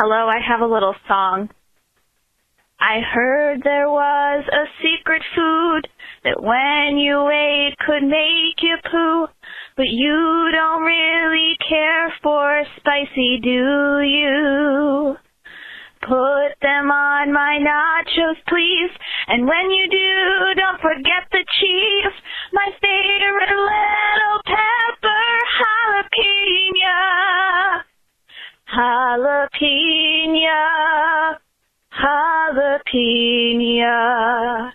Hello, I have a little song. I heard there was a secret food that when you ate could make you poo, but you don't really care for spicy, do you? Put them on my nachos, please, and when you do, don't forget the cheese. My favorite little pepper, jalapeno. Jalapeno,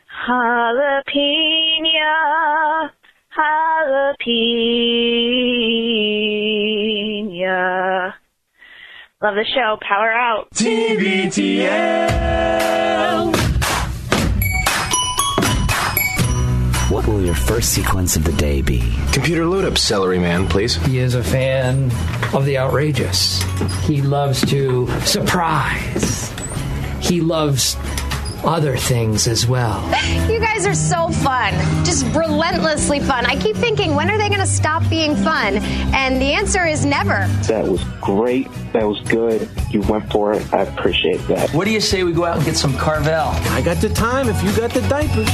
jalapeno, jalapeno. Love the show. Power out. TBTL. What will your first sequence of the day be? Computer load up, Celery Man, please. He is a fan of the outrageous. He loves to surprise. He loves other things as well. You guys are so fun. Just relentlessly fun. I keep thinking, when are they going to stop being fun? And the answer is never. That was great. That was good. You went for it. I appreciate that. What do you say we go out and get some Carvel? I got the time if you got the diapers.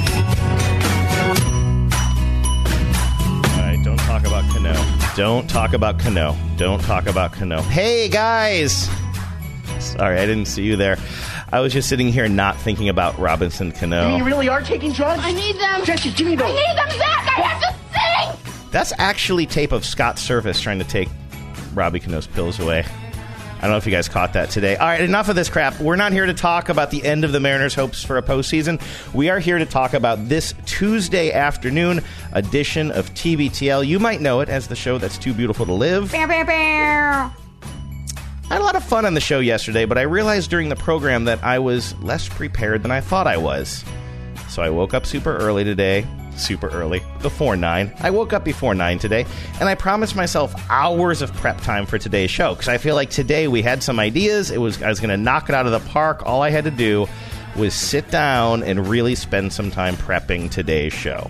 All right, don't talk about Cano. Don't talk about Cano. Don't talk about Cano. Hey, guys! Sorry, I didn't see you there. I was just sitting here not thinking about Robinson Cano. You really are taking drugs? I need them. Jesse, give me those. I need them, Zach. I have to sing. That's actually tape of Scott Service trying to take Robbie Cano's pills away. I don't know if you guys caught that today. All right, enough of this crap. We're not here to talk about the end of the Mariners' hopes for a postseason. We are here to talk about this Tuesday afternoon edition of TBTL. You might know it as the show that's too beautiful to live. Bow, bow, bow. I had a lot of fun on the show yesterday, but I realized during the program that I was less prepared than I thought I was. So I woke up super early today. Super early. Before 9. I woke up before 9 today, and I promised myself hours of prep time for today's show, because I feel like today we had some ideas. I was going to knock it out of the park. All I had to do was sit down and really spend some time prepping today's show.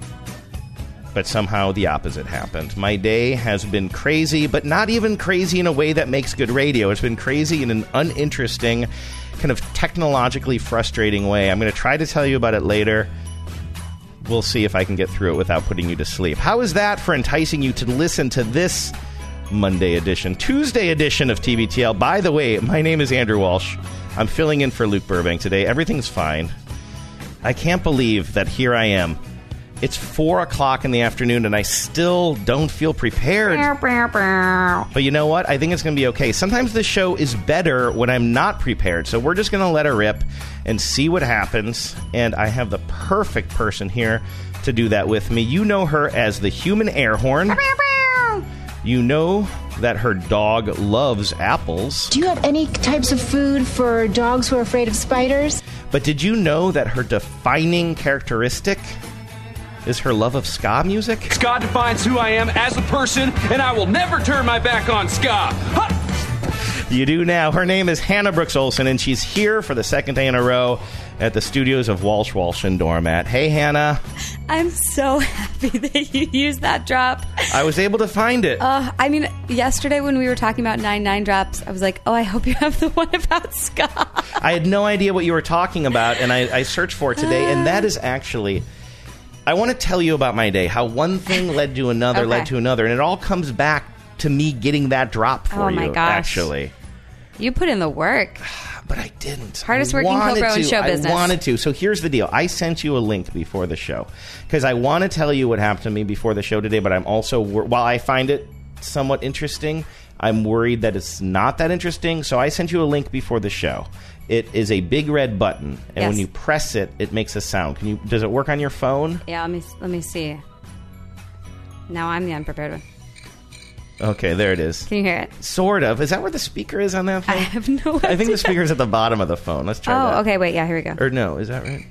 But somehow the opposite happened. My day has been crazy, but not even crazy in a way that makes good radio. It's been crazy in an uninteresting, kind of technologically frustrating way. I'm going to try to tell you about it later. We'll see if I can get through it without putting you to sleep. How is that for enticing you to listen to this Tuesday edition of TBTL? By the way, my name is Andrew Walsh. I'm filling in for Luke Burbank today. Everything's fine. I can't believe that here I am. It's 4 o'clock in the afternoon, and I still don't feel prepared. But you know what? I think it's going to be okay. Sometimes this show is better when I'm not prepared, so we're just going to let her rip and see what happens. And I have the perfect person here to do that with me. You know her as the human air horn. You know that her dog loves apples. Do you have any types of food for dogs who are afraid of spiders? But did you know that her defining characteristic is her love of ska music? Ska defines who I am as a person, and I will never turn my back on ska. Ha! You do now. Her name is Hannah Brooks Olson, and she's here for the second day in a row at the studios of Walsh, Walsh, and Doormat. Hey, Hannah. I'm so happy that you used that drop. I was able to find it. I mean, yesterday when we were talking about 9-9 drops, I was like, oh, I hope you have the one about ska. I had no idea what you were talking about, and I searched for it today, and that is actually... I want to tell you about my day, how one thing led to another, and it all comes back to me getting that drop for you, my gosh. Actually. You put in the work. But I didn't. Hardest working Cobra in show business. I wanted to. So here's the deal. I sent you a link before the show because I want to tell you what happened to me before the show today, but I'm also, while I find it somewhat interesting, I'm worried that it's not that interesting, so I sent you a link before the show. It is a big red button, and when you press it, it makes a sound. Does it work on your phone? Yeah, let me see. Now I'm the unprepared one. Okay, there it is. Can you hear it? Sort of. Is that where the speaker is on that thing? I have no idea. I think the speaker's at the bottom of the phone. Let's try that. Oh, okay, wait, yeah, here we go. Or no, is that right?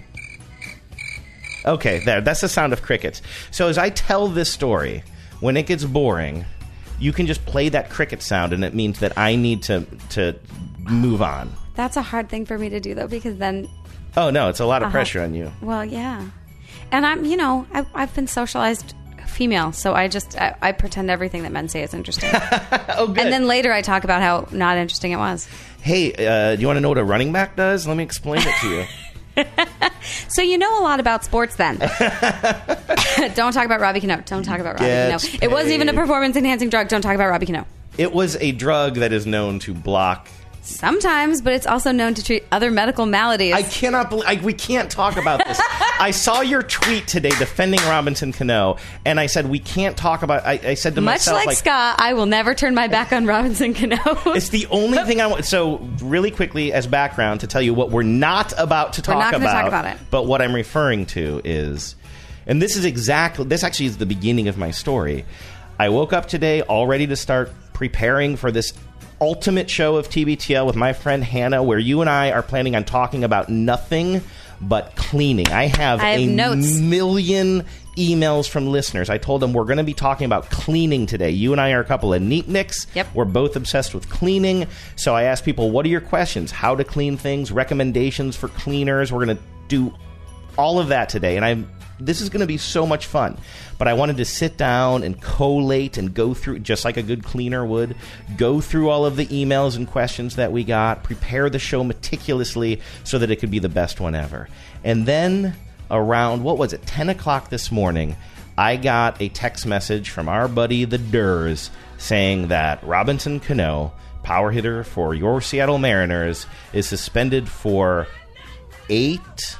Okay, there. That's the sound of crickets. So as I tell this story, when it gets boring, you can just play that cricket sound, and it means that I need to move on. That's a hard thing for me to do, though, because then... Oh, no, it's a lot of pressure on you. Well, yeah. And I've been socialized female, so I pretend everything that men say is interesting. Oh, good. And then later I talk about how not interesting it was. Hey, do you want to know what a running back does? Let me explain it to you. So you know a lot about sports then. Don't talk about Robbie Cano. Don't talk about Robbie Cano. It wasn't even a performance-enhancing drug. Don't talk about Robbie Cano. It was a drug that is known to block... Sometimes, but it's also known to treat other medical maladies. I cannot believe... we can't talk about this. I saw your tweet today defending Robinson Cano, and I said, we can't talk about... I said to myself... Much like Scott, I will never turn my back on Robinson Cano. It's the only thing I want... So, really quickly, as background, to tell you what we're not about to talk about. We're not going to talk about it. But what I'm referring to is... And this is exactly... This actually is the beginning of my story. I woke up today all ready to start preparing for this ultimate show of TBTL with my friend Hannah, where you and I are planning on talking about nothing but cleaning. I have notes. Million emails from listeners. I told them we're going to be talking about cleaning today. You and I are a couple of neatniks. Yep. We're both obsessed with cleaning. So I asked people, what are your questions? How to clean things, recommendations for cleaners. We're going to do all of that today. And this is going to be so much fun. But I wanted to sit down and collate and go through, just like a good cleaner would, go through all of the emails and questions that we got, prepare the show meticulously so that it could be the best one ever. And then around, 10 o'clock this morning, I got a text message from our buddy the Durs saying that Robinson Cano, power hitter for your Seattle Mariners, is suspended for 8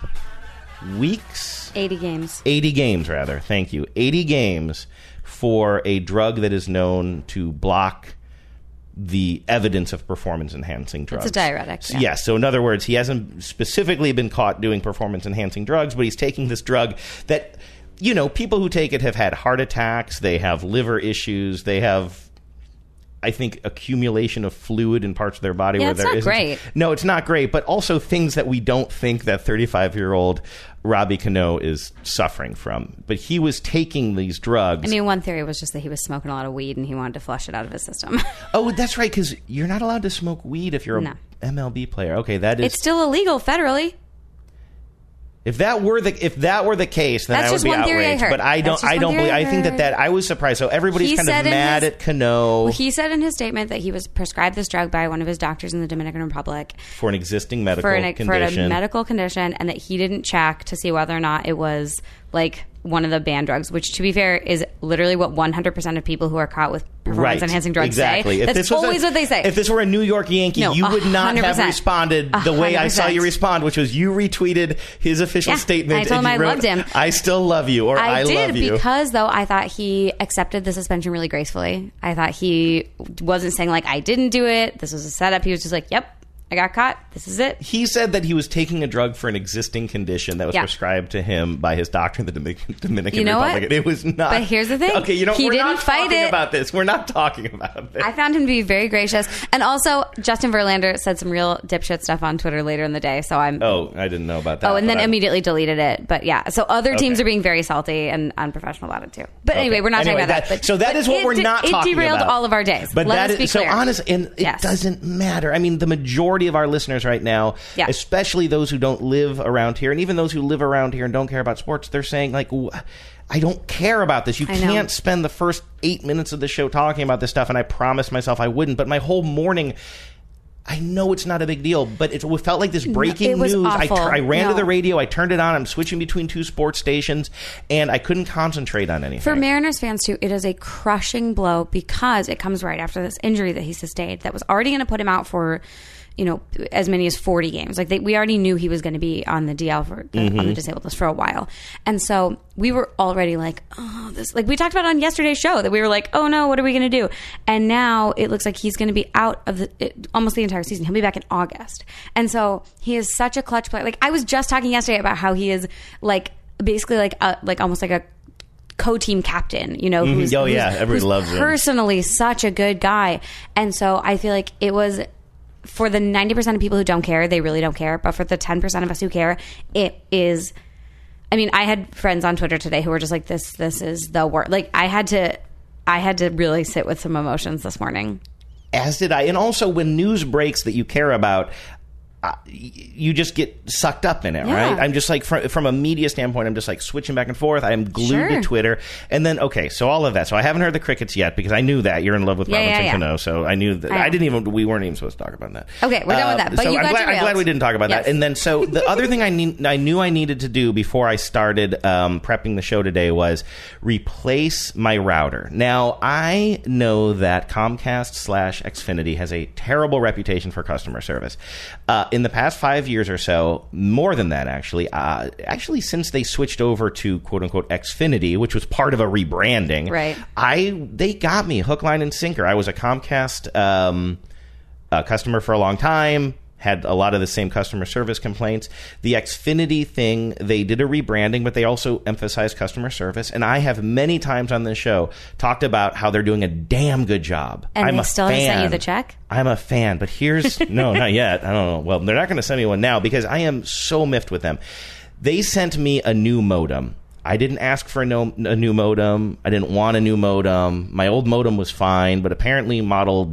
weeks. 80 games. 80 games, rather. Thank you. 80 games for a drug that is known to block the evidence of performance-enhancing drugs. It's a diuretic. Yeah. Yes. So in other words, he hasn't specifically been caught doing performance-enhancing drugs, but he's taking this drug that, people who take it have had heart attacks, they have liver issues, they have... I think accumulation of fluid in parts of their body where there isn't. It's not great. No, it's not great, but also things that we don't think that 35-year-old Robbie Cano is suffering from. But he was taking these drugs. I mean, one theory was just that he was smoking a lot of weed and he wanted to flush it out of his system. Oh, that's right, because you're not allowed to smoke weed if you're an MLB player. Okay, that is... It's still illegal federally. If that were the case, then I would be outraged. But I think that I was surprised. So everybody's kind of mad at Cano. Well, he said in his statement that he was prescribed this drug by one of his doctors in the Dominican Republic for an existing medical condition. For a medical condition, and that he didn't check to see whether or not it was like one of the banned drugs, which, to be fair, is literally what 100% of people who are caught with performance-enhancing drugs say. That's always what they say. If this were a New York Yankee, you would not have responded the way I saw you respond, which was you retweeted his official statement. I told him I loved him. I still love you, or I love you. I did, because, though, I thought he accepted the suspension really gracefully. I thought he wasn't saying, like, I didn't do it, this was a setup. He was just like, yep. I got caught. This is it. He said that he was taking a drug for an existing condition that was prescribed to him by his doctor in the Dominican Republic. What? It was not. But here's the thing. Okay, he we're didn't not fight talking it. about this. We're not talking about this. I found him to be very gracious. And also, Justin Verlander said some real dipshit stuff on Twitter later in the day. So I didn't know about that. Oh, and then immediately deleted it. But yeah, so other teams are being very salty and unprofessional about it too. But anyway, we're not talking about that. So that is what we're not talking about. It derailed all of our days. But Let us be clear. So honest, and it doesn't matter. I mean, the majority of our listeners right now, especially those who don't live around here, and even those who live around here and don't care about sports, they're saying, like, I don't care about this. You can't spend the first 8 minutes of the show talking about this stuff, and I promised myself I wouldn't. But my whole morning, I know it's not a big deal, but it felt like this breaking news. I ran to the radio, I turned it on, I'm switching between 2 sports stations, and I couldn't concentrate on anything. For Mariners fans, too, it is a crushing blow because it comes right after this injury that he sustained that was already going to put him out for as many as 40 games. Like we already knew he was going to be on the DL on the disabled list for a while. And so we were already like, oh, this, like we talked about on yesterday's show that we were like, oh no, what are we going to do? And now it looks like he's going to be out of almost the entire season. He'll be back in August. And so he is such a clutch player. Like I was just talking yesterday about how he is like basically like almost like a co-team captain, who's everybody loves him. Personally such a good guy. And so I feel like it was, for the 90% of people who don't care, they really don't care. But for the 10% of us who care, it is... I mean, I had friends on Twitter today who were just like, this is the worst. Like, I had to really sit with some emotions this morning. As did I. And also, when news breaks that you care about, you just get sucked up in it, Yeah. right? I'm just like, from a media standpoint, I'm just like switching back and forth. I'm glued to Twitter. And then, okay, so all of that. So I haven't heard the crickets yet because I knew that. You're in love with Robinson Cano. So I knew that. We weren't even supposed to talk about that. Okay, we're done with that. But so you got I'm glad we didn't talk about that. And then, so the other thing I knew I needed to do before I started prepping the show today was replace my router. Now, I know that Comcast/Xfinity has a terrible reputation for customer service. In the past 5 years or so, more than that actually since they switched over to quote-unquote Xfinity, which was part of a rebranding, right? They got me hook, line, and sinker. I was a Comcast customer for a long time, had a lot of the same customer service complaints. The Xfinity thing, they did a rebranding, but they also emphasized customer service. And I have many times on this show talked about how they're doing a damn good job. And I'm they a still fan. haven't sent you the check? I'm a fan, but here's... No, not yet. I don't know. Well, they're not going to send me one now because I am so miffed with them. They sent me a new modem. I didn't ask for a new modem. I didn't want a new modem. My old modem was fine, but apparently model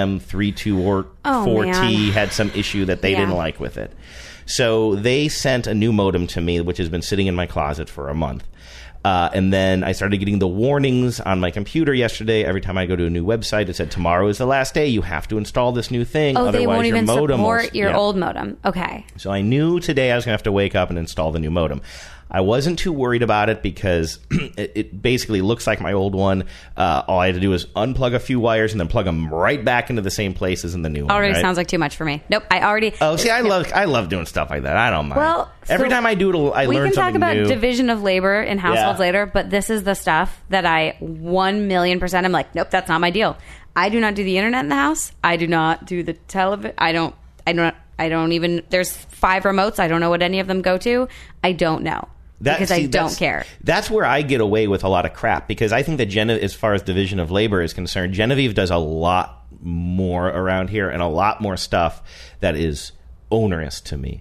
DM324T had some issue that they didn't like with it. So they sent a new modem to me, which has been sitting in my closet for a month. And then I started getting the warnings on my computer yesterday. Every time I go to a new website, it said, tomorrow is the last day. You have to install this new thing. Oh, Otherwise, they won't even modem support your old modem. Okay. So I knew today I was going to have to wake up and install the new modem. I wasn't too worried about it because it basically looks like my old one. All I had to do was unplug a few wires and then plug them right back into the same place as in the new one. Already sounds like too much for me. Nope, I already... Oh, see, I love doing stuff like that. I don't mind. Well, every time I do it, I learn something new. We can talk about division of labor in households later, but this is the stuff that I 1,000,000% I'm like, nope, that's not my deal. I do not do the internet in the house. I do not do the television. I don't even... There's 5 remotes. I don't know what any of them go to. I don't know. Because I don't care. That's where I get away with a lot of crap because I think that as far as division of labor is concerned, Genevieve does a lot more around here and a lot more stuff that is onerous to me.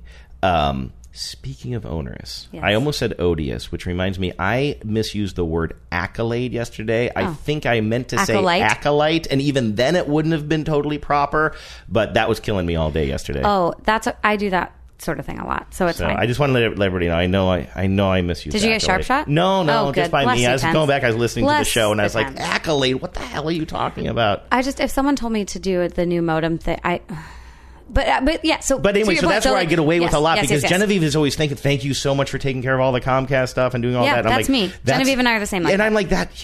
Speaking of onerous, I almost said odious, which reminds me, I misused the word accolade yesterday. I think I meant to say acolyte, and even then it wouldn't have been totally proper, but that was killing me all day yesterday. Oh, I do that sort of thing a lot, so it's fine. I just want to let everybody know. I know I misused. Did you get sharp shot? No, just by me. I was going back. I was listening to the show, and I was like, accolade. What the hell are you talking about? If someone told me to do the new modem thing, But anyway, so that's where I get away with a lot because Genevieve is always thinking, "Thank you so much for taking care of all the Comcast stuff and doing all that." And that's me. Genevieve and I are the same. And I'm like that.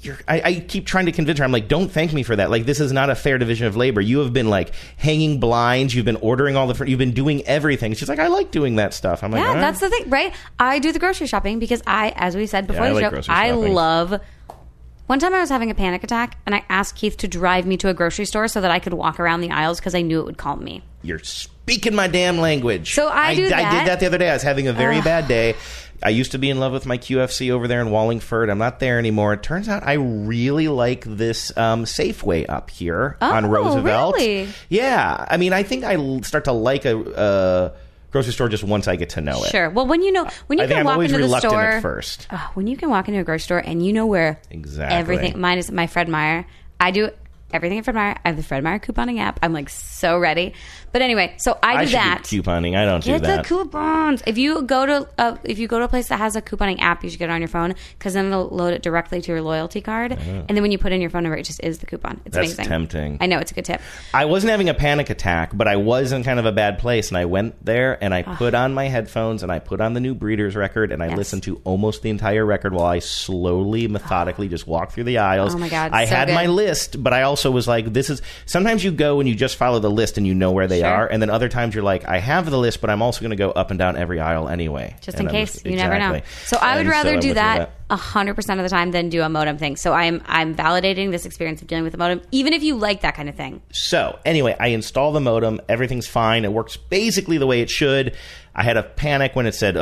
I keep trying to convince her. I'm like, don't thank me for that. Like, this is not a fair division of labor. You have been like hanging blinds. You've been ordering you've been doing everything. She's like, I like doing that stuff. I'm like, yeah, that's the thing, right? I do the grocery shopping because as we said before the show, I love. One time I was having a panic attack and I asked Keith to drive me to a grocery store so that I could walk around the aisles because I knew it would calm me. You're speaking my damn language. So I did that the other day. I was having a very bad day. I used to be in love with my QFC over there in Wallingford. I'm not there anymore. It turns out I really like this Safeway up here on Roosevelt. Really? Yeah. I mean, I think I start to like a grocery store just once I get to know it. Sure. Well, when you can walk into the store at first. When you can walk into a grocery store and you know where everything. Mine is my Fred Meyer. I do everything at Fred Meyer. I have the Fred Meyer couponing app. I'm like so ready. But anyway, so I do that. Get couponing. I don't do that. Get the coupons. If you go to a place that has a couponing app, you should get it on your phone because then it'll load it directly to your loyalty card. And then when you put in your phone number, it just is the coupon. It's amazing. That's tempting. I know, it's a good tip. I wasn't having a panic attack, but I was in kind of a bad place, and I went there and I put on my headphones and I put on the new Breeders record and I listened to almost the entire record while I slowly, methodically just walked through the aisles. Oh my God! I had my list, but I also was like, "This is." Sometimes you go and you just follow the list and you know where they are, and then other times you're like, I have the list, but I'm also going to go up and down every aisle anyway. Just in case. You never know. So I would rather do that 100% of the time than do a modem thing. So I'm validating this experience of dealing with a modem, even if you like that kind of thing. So anyway, I install the modem. Everything's fine. It works basically the way it should. I had a panic when it said,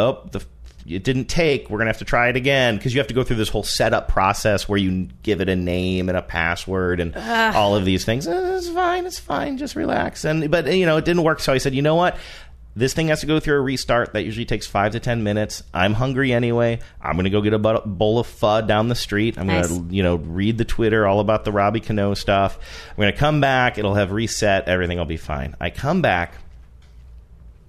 it didn't take. We're going to have to try it again because you have to go through this whole setup process where you give it a name and a password and all of these things. It's fine. Just relax. But it didn't work. So I said, you know what? This thing has to go through a restart. That usually takes 5 to 10 minutes. I'm hungry anyway. I'm going to go get a bowl of pho down the street. I'm going to, read the Twitter all about the Robbie Cano stuff. I'm going to come back. It'll have reset. Everything will be fine. I come back.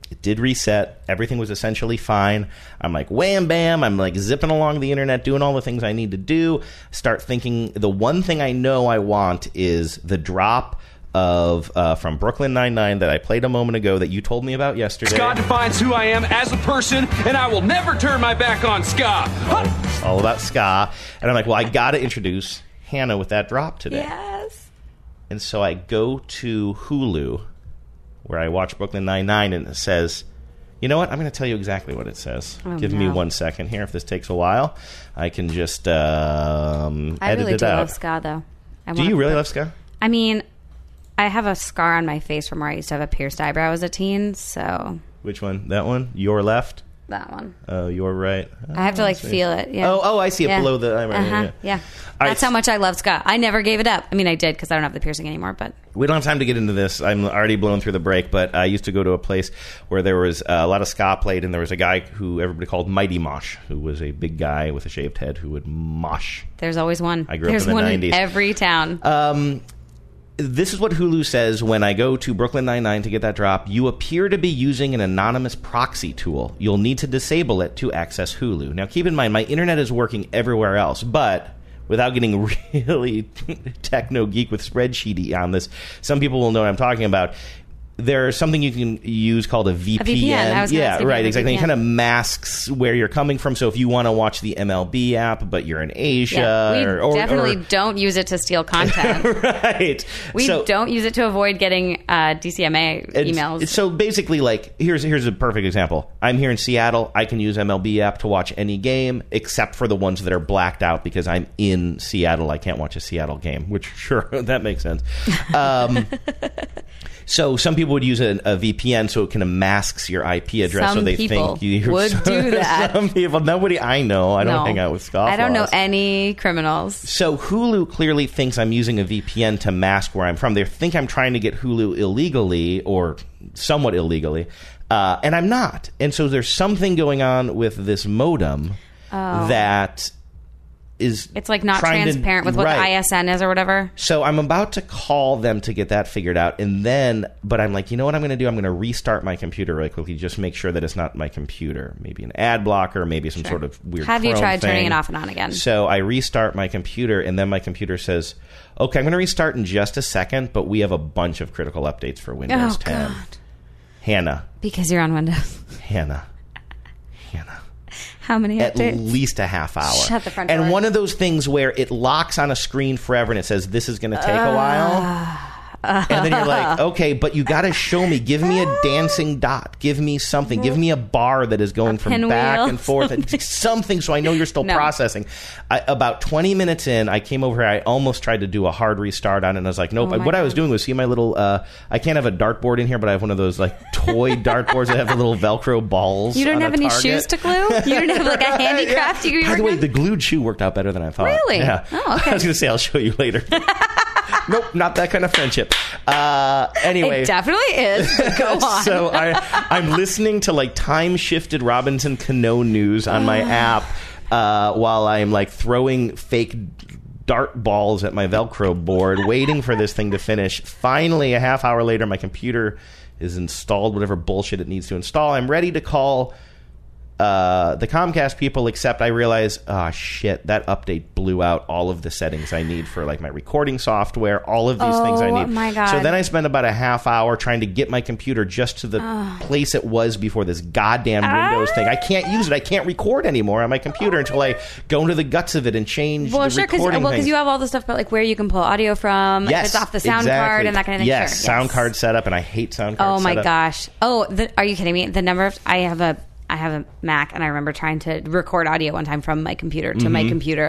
It did reset. Everything was essentially fine. I'm like, wham, bam. I'm like zipping along the internet, doing all the things I need to do. Start thinking the one thing I know I want is the drop of from Brooklyn Nine-Nine that I played a moment ago that you told me about yesterday. Scott defines who I am as a person, and I will never turn my back on ska. All about ska. And I'm like, well, I got to introduce Hannah with that drop today. Yes. And so I go to Hulu, where I watch Brooklyn Nine-Nine, and it says, you know what? I'm going to tell you exactly what it says. Give me 1 second here. If this takes a while, I can just edit it out. I really do love ska, though. Do you really love ska? I mean, I have a scar on my face from where I used to have a pierced eyebrow as a teen, so... Which one? That one? Your left? That one. Oh, your right. I have to feel it. Yeah. Oh, I see it below the eyebrow. Yeah. That's how much I love ska. I never gave it up. I mean, I did because I don't have the piercing anymore, but... We don't have time to get into this. I'm already blown through the break, but I used to go to a place where there was a lot of ska played, and there was a guy who everybody called Mighty Mosh, who was a big guy with a shaved head who would mosh. There's always one. I grew up in the 90s. There's one in every town. This is what Hulu says when I go to Brooklyn Nine-Nine to get that drop. You appear to be using an anonymous proxy tool. You'll need to disable it to access Hulu. Now, keep in mind, my internet is working everywhere else, but without getting really techno-geek with spreadsheety on this, some people will know what I'm talking about. There's something you can use called a VPN. Yeah, right, exactly. It kind of masks where you're coming from. So if you want to watch the MLB app, but you're in Asia, we definitely don't use it to steal content. Right. We don't use it to avoid getting DCMA emails. So basically, like, here's a perfect example. I'm here in Seattle. I can use MLB app to watch any game except for the ones that are blacked out because I'm in Seattle. I can't watch a Seattle game, which, sure, that makes sense. So some people would use a VPN so it kind of masks your IP address, so they think you would do that. Some people, nobody I know. I don't hang out with scofflaws. I don't know any criminals. So Hulu clearly thinks I'm using a VPN to mask where I'm from. They think I'm trying to get Hulu illegally or somewhat illegally, and I'm not. And so there's something going on with this modem that is it's like not transparent with what the ISN is or whatever. So I'm about to call them to get that figured out, and then, but I'm like, you know what I'm going to do? I'm going to restart my computer really quickly, just make sure that it's not my computer. Maybe an ad blocker, maybe some sort of weird Have you tried thing. Turning it off and on again? So I restart my computer, and then my computer says, okay, I'm going to restart in just a second, but we have a bunch of critical updates for Windows 10. God. Hannah. Because you're on Windows. Hannah. How many updates? At least a half hour. Shut the front door. And one of those things where it locks on a screen forever and it says, this is going to take a while. And then you're like, okay, but you got to show me. Give me a dancing dot. Give me something. Give me a bar that is going from back and forth. Something so I know you're still processing. About 20 minutes in, I came over here. I almost tried to do a hard restart on it. And I was like, nope. What I was doing was, see my little, I can't have a dartboard in here, but I have one of those like toy dartboards that have the little Velcro balls. You don't have any shoes to glue? You don't have like a handicraft you By the way, the glued shoe worked out better than I thought. Really? Yeah. Oh, okay. I was going to say, I'll show you later. Nope, not that kind of friendship. Anyway. It definitely is. Go on. So I'm listening to like time-shifted Robinson Cano news on my app while I'm like throwing fake dart balls at my Velcro board, waiting for this thing to finish. Finally, a half hour later, my computer is installed, whatever bullshit it needs to install. I'm ready to call the Comcast people, except I realize, shit, that update blew out all of the settings I need for like my recording software, all of these things I need. Oh my God. So then I spent about a half hour trying to get my computer just to the place it was before this goddamn Windows thing. I can't use it. I can't record anymore on my computer until I go into the guts of it and change the recording because you have all the stuff about like where you can pull audio from, yes, if it's off the sound card and that kind of thing. Yes, sound card setup, and I hate sound card setup. Oh my gosh. Are you kidding me? The number of I have a Mac, and I remember trying to record audio one time from my computer to my computer.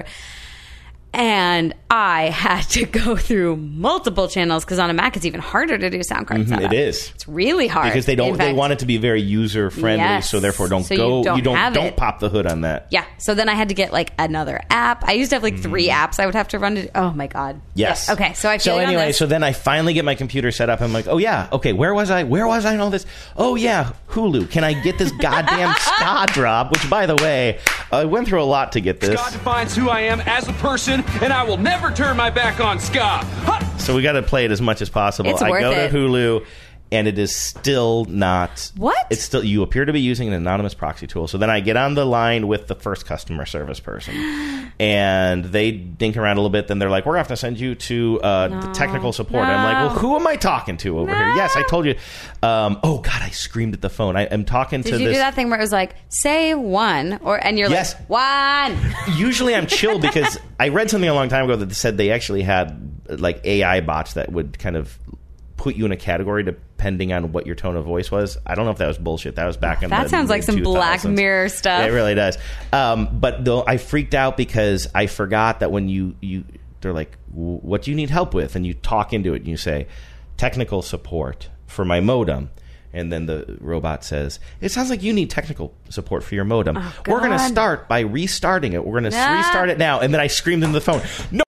And I had to go through multiple channels because on a Mac it's even harder to do sound card setup. It is. It's really hard because they want it to be very user friendly. Yes. So therefore, don't pop the hood on that. Yeah. So then I had to get like another app. I used to have like 3 apps I would have to run to. Oh my God. Yes. Okay. So I feel anyway. So then I finally get my computer set up. I'm like, oh yeah. Okay. Where was I in all this? Oh yeah. Hulu. Can I get this goddamn ska drop? Which, by the way, I went through a lot to get this. Ska defines who I am as a person, and I will never turn my back on ska. So we got to play it as much as possible. It's I worth go it. to Hulu, and it is still not. What? It's still, you appear to be using an anonymous proxy tool. So then I get on the line with the first customer service person, and they dink around a little bit. Then they're like, we're going to have to send you to technical support. I'm like, well, who am I talking to over here? Yes, I told you. Oh, God, I screamed at the phone. I'm talking to this. Did you do that thing where it was like, say one, and you're yes. like, one? Usually I'm chill because I read something a long time ago that said they actually had like AI bots that would kind of put you in a category depending on what your tone of voice was. I don't know if that was bullshit. That was back in that sounds like some 2000s. Black Mirror stuff. It really does. But though I freaked out because I forgot that when you they're like, what do you need help with? And you talk into it and you say, technical support for my modem. And then the robot says, it sounds like you need technical support for your modem. Oh, we're going to start by restarting it. We're going to restart it now. And then I screamed into the phone, no.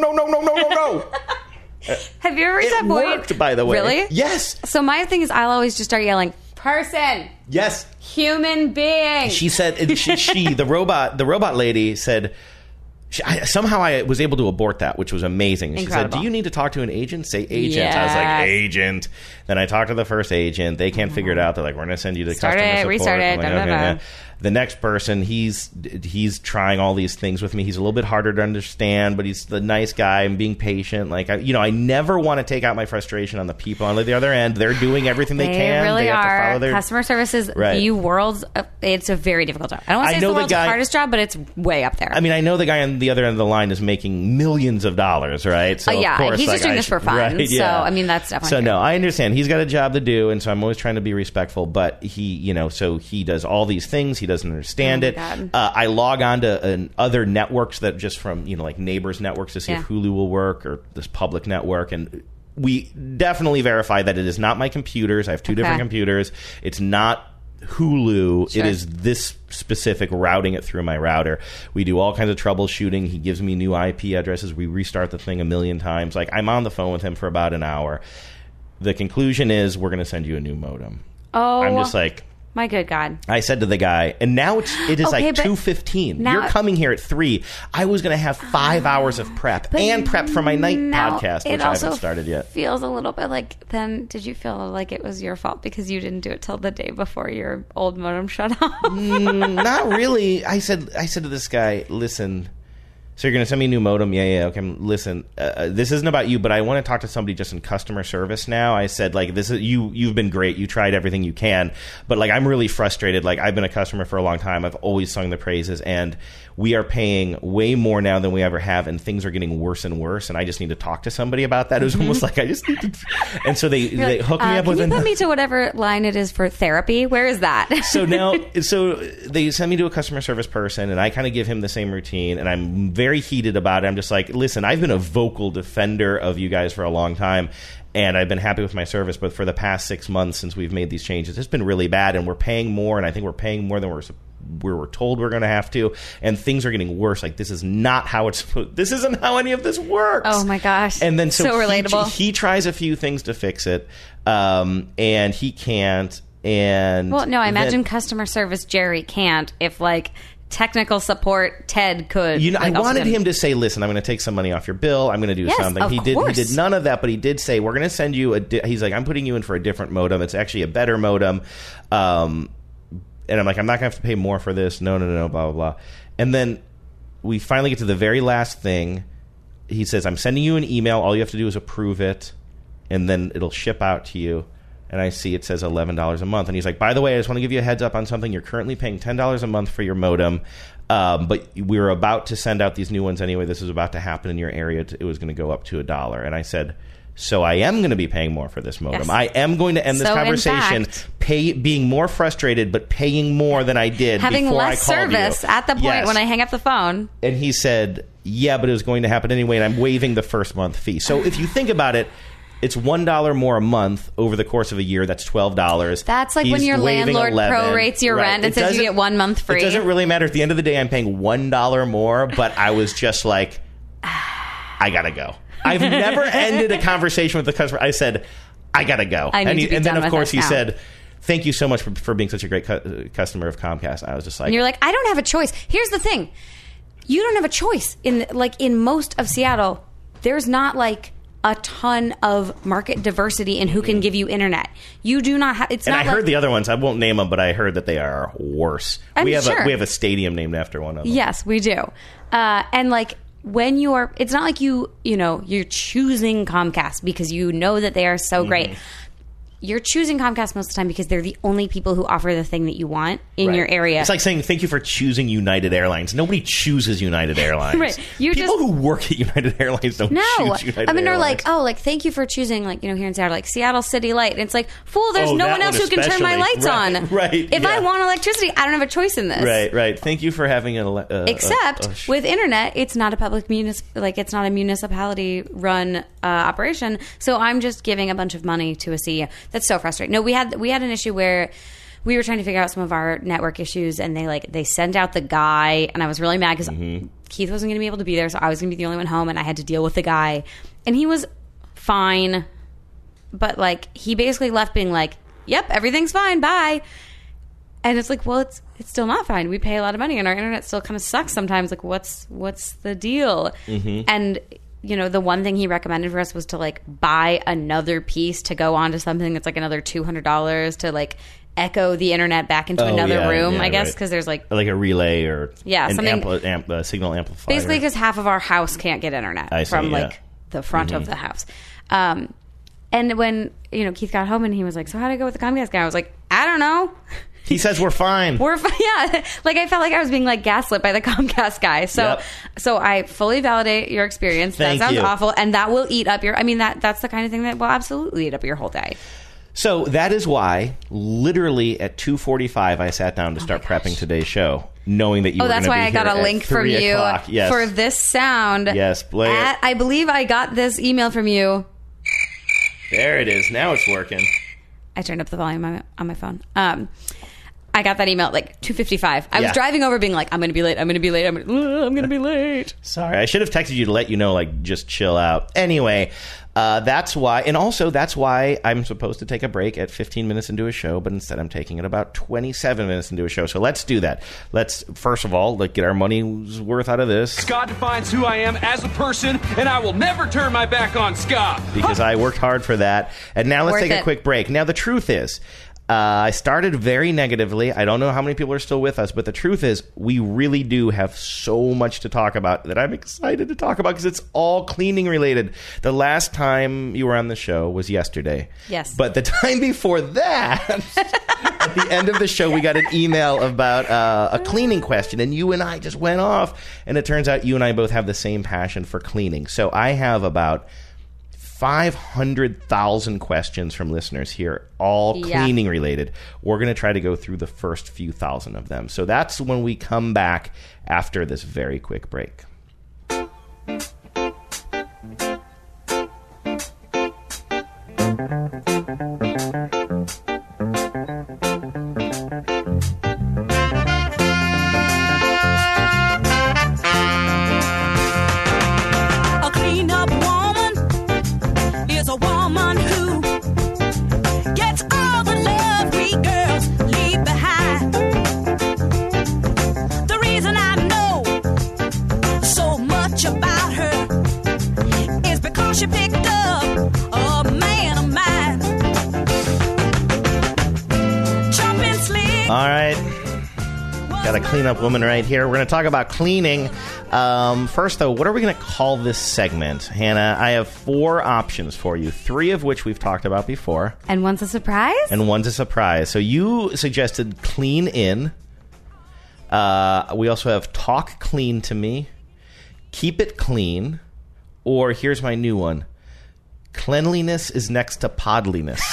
Have you ever said it worked, by the way. Really? Yes. So my thing is, I'll always just start yelling, person. Yes. Human being. She said, and the robot lady said, somehow I was able to abort that, which was amazing. She said, do you need to talk to an agent? Say agent. Yes. I was like, agent. Then I talked to the first agent. They can't figure it out. They're like, we're going to send you to customer support. Restart it. Like, okay. The next person, he's trying all these things with me. He's a little bit harder to understand, but he's the nice guy and being patient. Like, I never want to take out my frustration on the people on the other end. They're doing everything they can. Really they have are. to follow their Customer service is the world's. It's a very difficult job. I don't want to say it's the world's hardest job, but it's way up there. I mean, I know the guy on the other end of the line is making millions of dollars, right? So yeah, of course, he's just doing this for fun. Right, so I mean, that's definitely. So true. no, I understand. He's got a job to do, and so I'm always trying to be respectful. But he, so he does all these things. He doesn't understand it. I log on to other networks that just from like neighbors networks to see if Hulu will work or this public network, and we definitely verify that it is not my computers. I have two different computers. It's not Hulu. Sure. It is this specific routing it through my router. We do all kinds of troubleshooting. He gives me new IP addresses. We restart the thing a million times. Like, I'm on the phone with him for about an hour. The conclusion is we're going to send you a new modem. Oh, I'm just like, my good God. I said to the guy, and now it is like 2:15. You're coming here at 3. I was going to have 5 hours of prep and prep for my night podcast, which I haven't started yet. Feels a little bit like, then did you feel like it was your fault because you didn't do it till the day before your old modem shut off? Not really. I said to this guy, listen, so you're going to send me a new modem? Yeah, okay. Listen, this isn't about you, but I want to talk to somebody just in customer service now. I said, like, this is you've been great. You tried everything you can. But, like, I'm really frustrated. Like, I've been a customer for a long time. I've always sung the praises. And we are paying way more now than we ever have. And things are getting worse and worse. And I just need to talk to somebody about that. It was almost like I just need to. And so they hook me up with. Can you put me to whatever line it is for therapy? Where is that? So they send me to a customer service person, and I kind of give him the same routine. And I'm very heated about it. I'm just like, listen, I've been a vocal defender of you guys for a long time, and I've been happy with my service, but for the past 6 months since we've made these changes, it's been really bad, and we're paying more, and I think we're paying more than we're told we're going to have to, and things are getting worse. Like, this isn't how any of this works. Oh my gosh. And then so relatable. He tries a few things to fix it, and he can't. And well, no, I imagine customer service Jerry can't if, like, technical support Ted could. I wanted him to say, listen, I'm going to take some money off your bill. I'm going to do something. He did none of that, but he did say, we're going to send you he's like, I'm putting you in for a different modem. It's actually a better modem. And I'm like, I'm not going to have to pay more for this. No, blah, blah, blah. And then we finally get to the very last thing. He says, I'm sending you an email. All you have to do is approve it, and then it'll ship out to you. And I see it says $11 a month. And he's like, by the way, I just want to give you a heads up on something. You're currently paying $10 a month for your modem, but we were about to send out these new ones anyway. This was about to happen in your area. It was going to go up to $1. And I said, so I am going to be paying more for this modem. Yes. I am going to end this conversation being more frustrated, but paying more than I did having before less I called service you. At the point when I hang up the phone. And he said, yeah, but it was going to happen anyway, and I'm waiving the first month fee. So if you think about it, it's $1 more a month over the course of a year. That's $12. That's like when your landlord prorates your rent and says you get 1 month free. It doesn't really matter. At the end of the day, I'm paying $1 more, but I was just like, I gotta go. I've never ended a conversation with the customer. I said, I gotta go. And then, of course, he said, thank you so much for being such a great customer of Comcast. I was just like... And you're like, I don't have a choice. Here's the thing. You don't have a choice. In most of Seattle, there's not like a ton of market diversity in who can give you internet. You do not have. It's and not. I heard the other ones. I won't name them, but I heard that they are worse. We have a stadium named after one of them. Yes, we do. And like when you're, it's not like you're choosing Comcast because you know that they are so great. You're choosing Comcast most of the time because they're the only people who offer the thing that you want in your area. It's like saying, thank you for choosing United Airlines. Nobody chooses United Airlines. Right. People who work at United Airlines don't choose United Airlines. They're like, thank you for choosing, like, here in Seattle, like Seattle City Light. And it's like, fool, there's no one else who can turn my lights on. Right. If I want electricity, I don't have a choice in this. Right. Thank you for having Except with internet, it's not a public it's not a municipality run operation. So I'm just giving a bunch of money to a CEO. That's so frustrating. No, we had an issue where we were trying to figure out some of our network issues, and they sent out the guy, and I was really mad because Keith wasn't going to be able to be there, so I was going to be the only one home, and I had to deal with the guy, and he was fine, but like he basically left being like, "Yep, everything's fine, bye." And it's like, well, it's still not fine. We pay a lot of money, and our internet still kind of sucks sometimes. Like, what's the deal? And the one thing he recommended for us was to like buy another piece to go on to something that's like another $200 to like echo the internet back into another room, I guess, because there's like a relay or something signal amplifier. Basically, because half of our house can't get internet from like the front of the house. And when Keith got home and he was like, "So how'd I go with the Comcast guy?" I was like, "I don't know." He says we're fine. We're fine. Yeah. Like I felt like I was being like gaslit by the Comcast guy. So I fully validate your experience. That sounds awful. And that will eat up that's the kind of thing that will absolutely eat up your whole day. So that is why literally at 2:45 I sat down to start prepping today's show, knowing that you were going to be here. Oh, that's why I got a link from you for this sound. Yes, play it. I believe I got this email from you. There it is. Now it's working. I turned up the volume on my phone. I got that email at like 2:55. I was driving over being like, I'm going to be late. I'm going to be late. Sorry. I should have texted you to let you know, like, just chill out. Anyway, that's why. And also, that's why I'm supposed to take a break at 15 minutes into a show, but instead I'm taking it about 27 minutes into a show. So let's do that. Let's, first of all, get our money's worth out of this. Scott defines who I am as a person, and I will never turn my back on Scott. Because I worked hard for that. And now let's take a quick break. Now, the truth is, I started very negatively. I don't know how many people are still with us, but the truth is we really do have so much to talk about that I'm excited to talk about because it's all cleaning related. The last time you were on the show was yesterday. Yes. But the time before that, at the end of the show, we got an email about a cleaning question, and you and I just went off, and it turns out you and I both have the same passion for cleaning. So I have about 500,000 questions from listeners here, all cleaning related. We're going to try to go through the first few thousand of them. So that's when we come back after this very quick break. All right. Got a cleanup woman right here. We're going to talk about cleaning. First, though, what are we going to call this segment? Hannah, I have 4 options for you, 3 of which we've talked about before. And one's a surprise? So you suggested clean in. We also have talk clean to me, keep it clean, or here's my new one, cleanliness is next to podliness.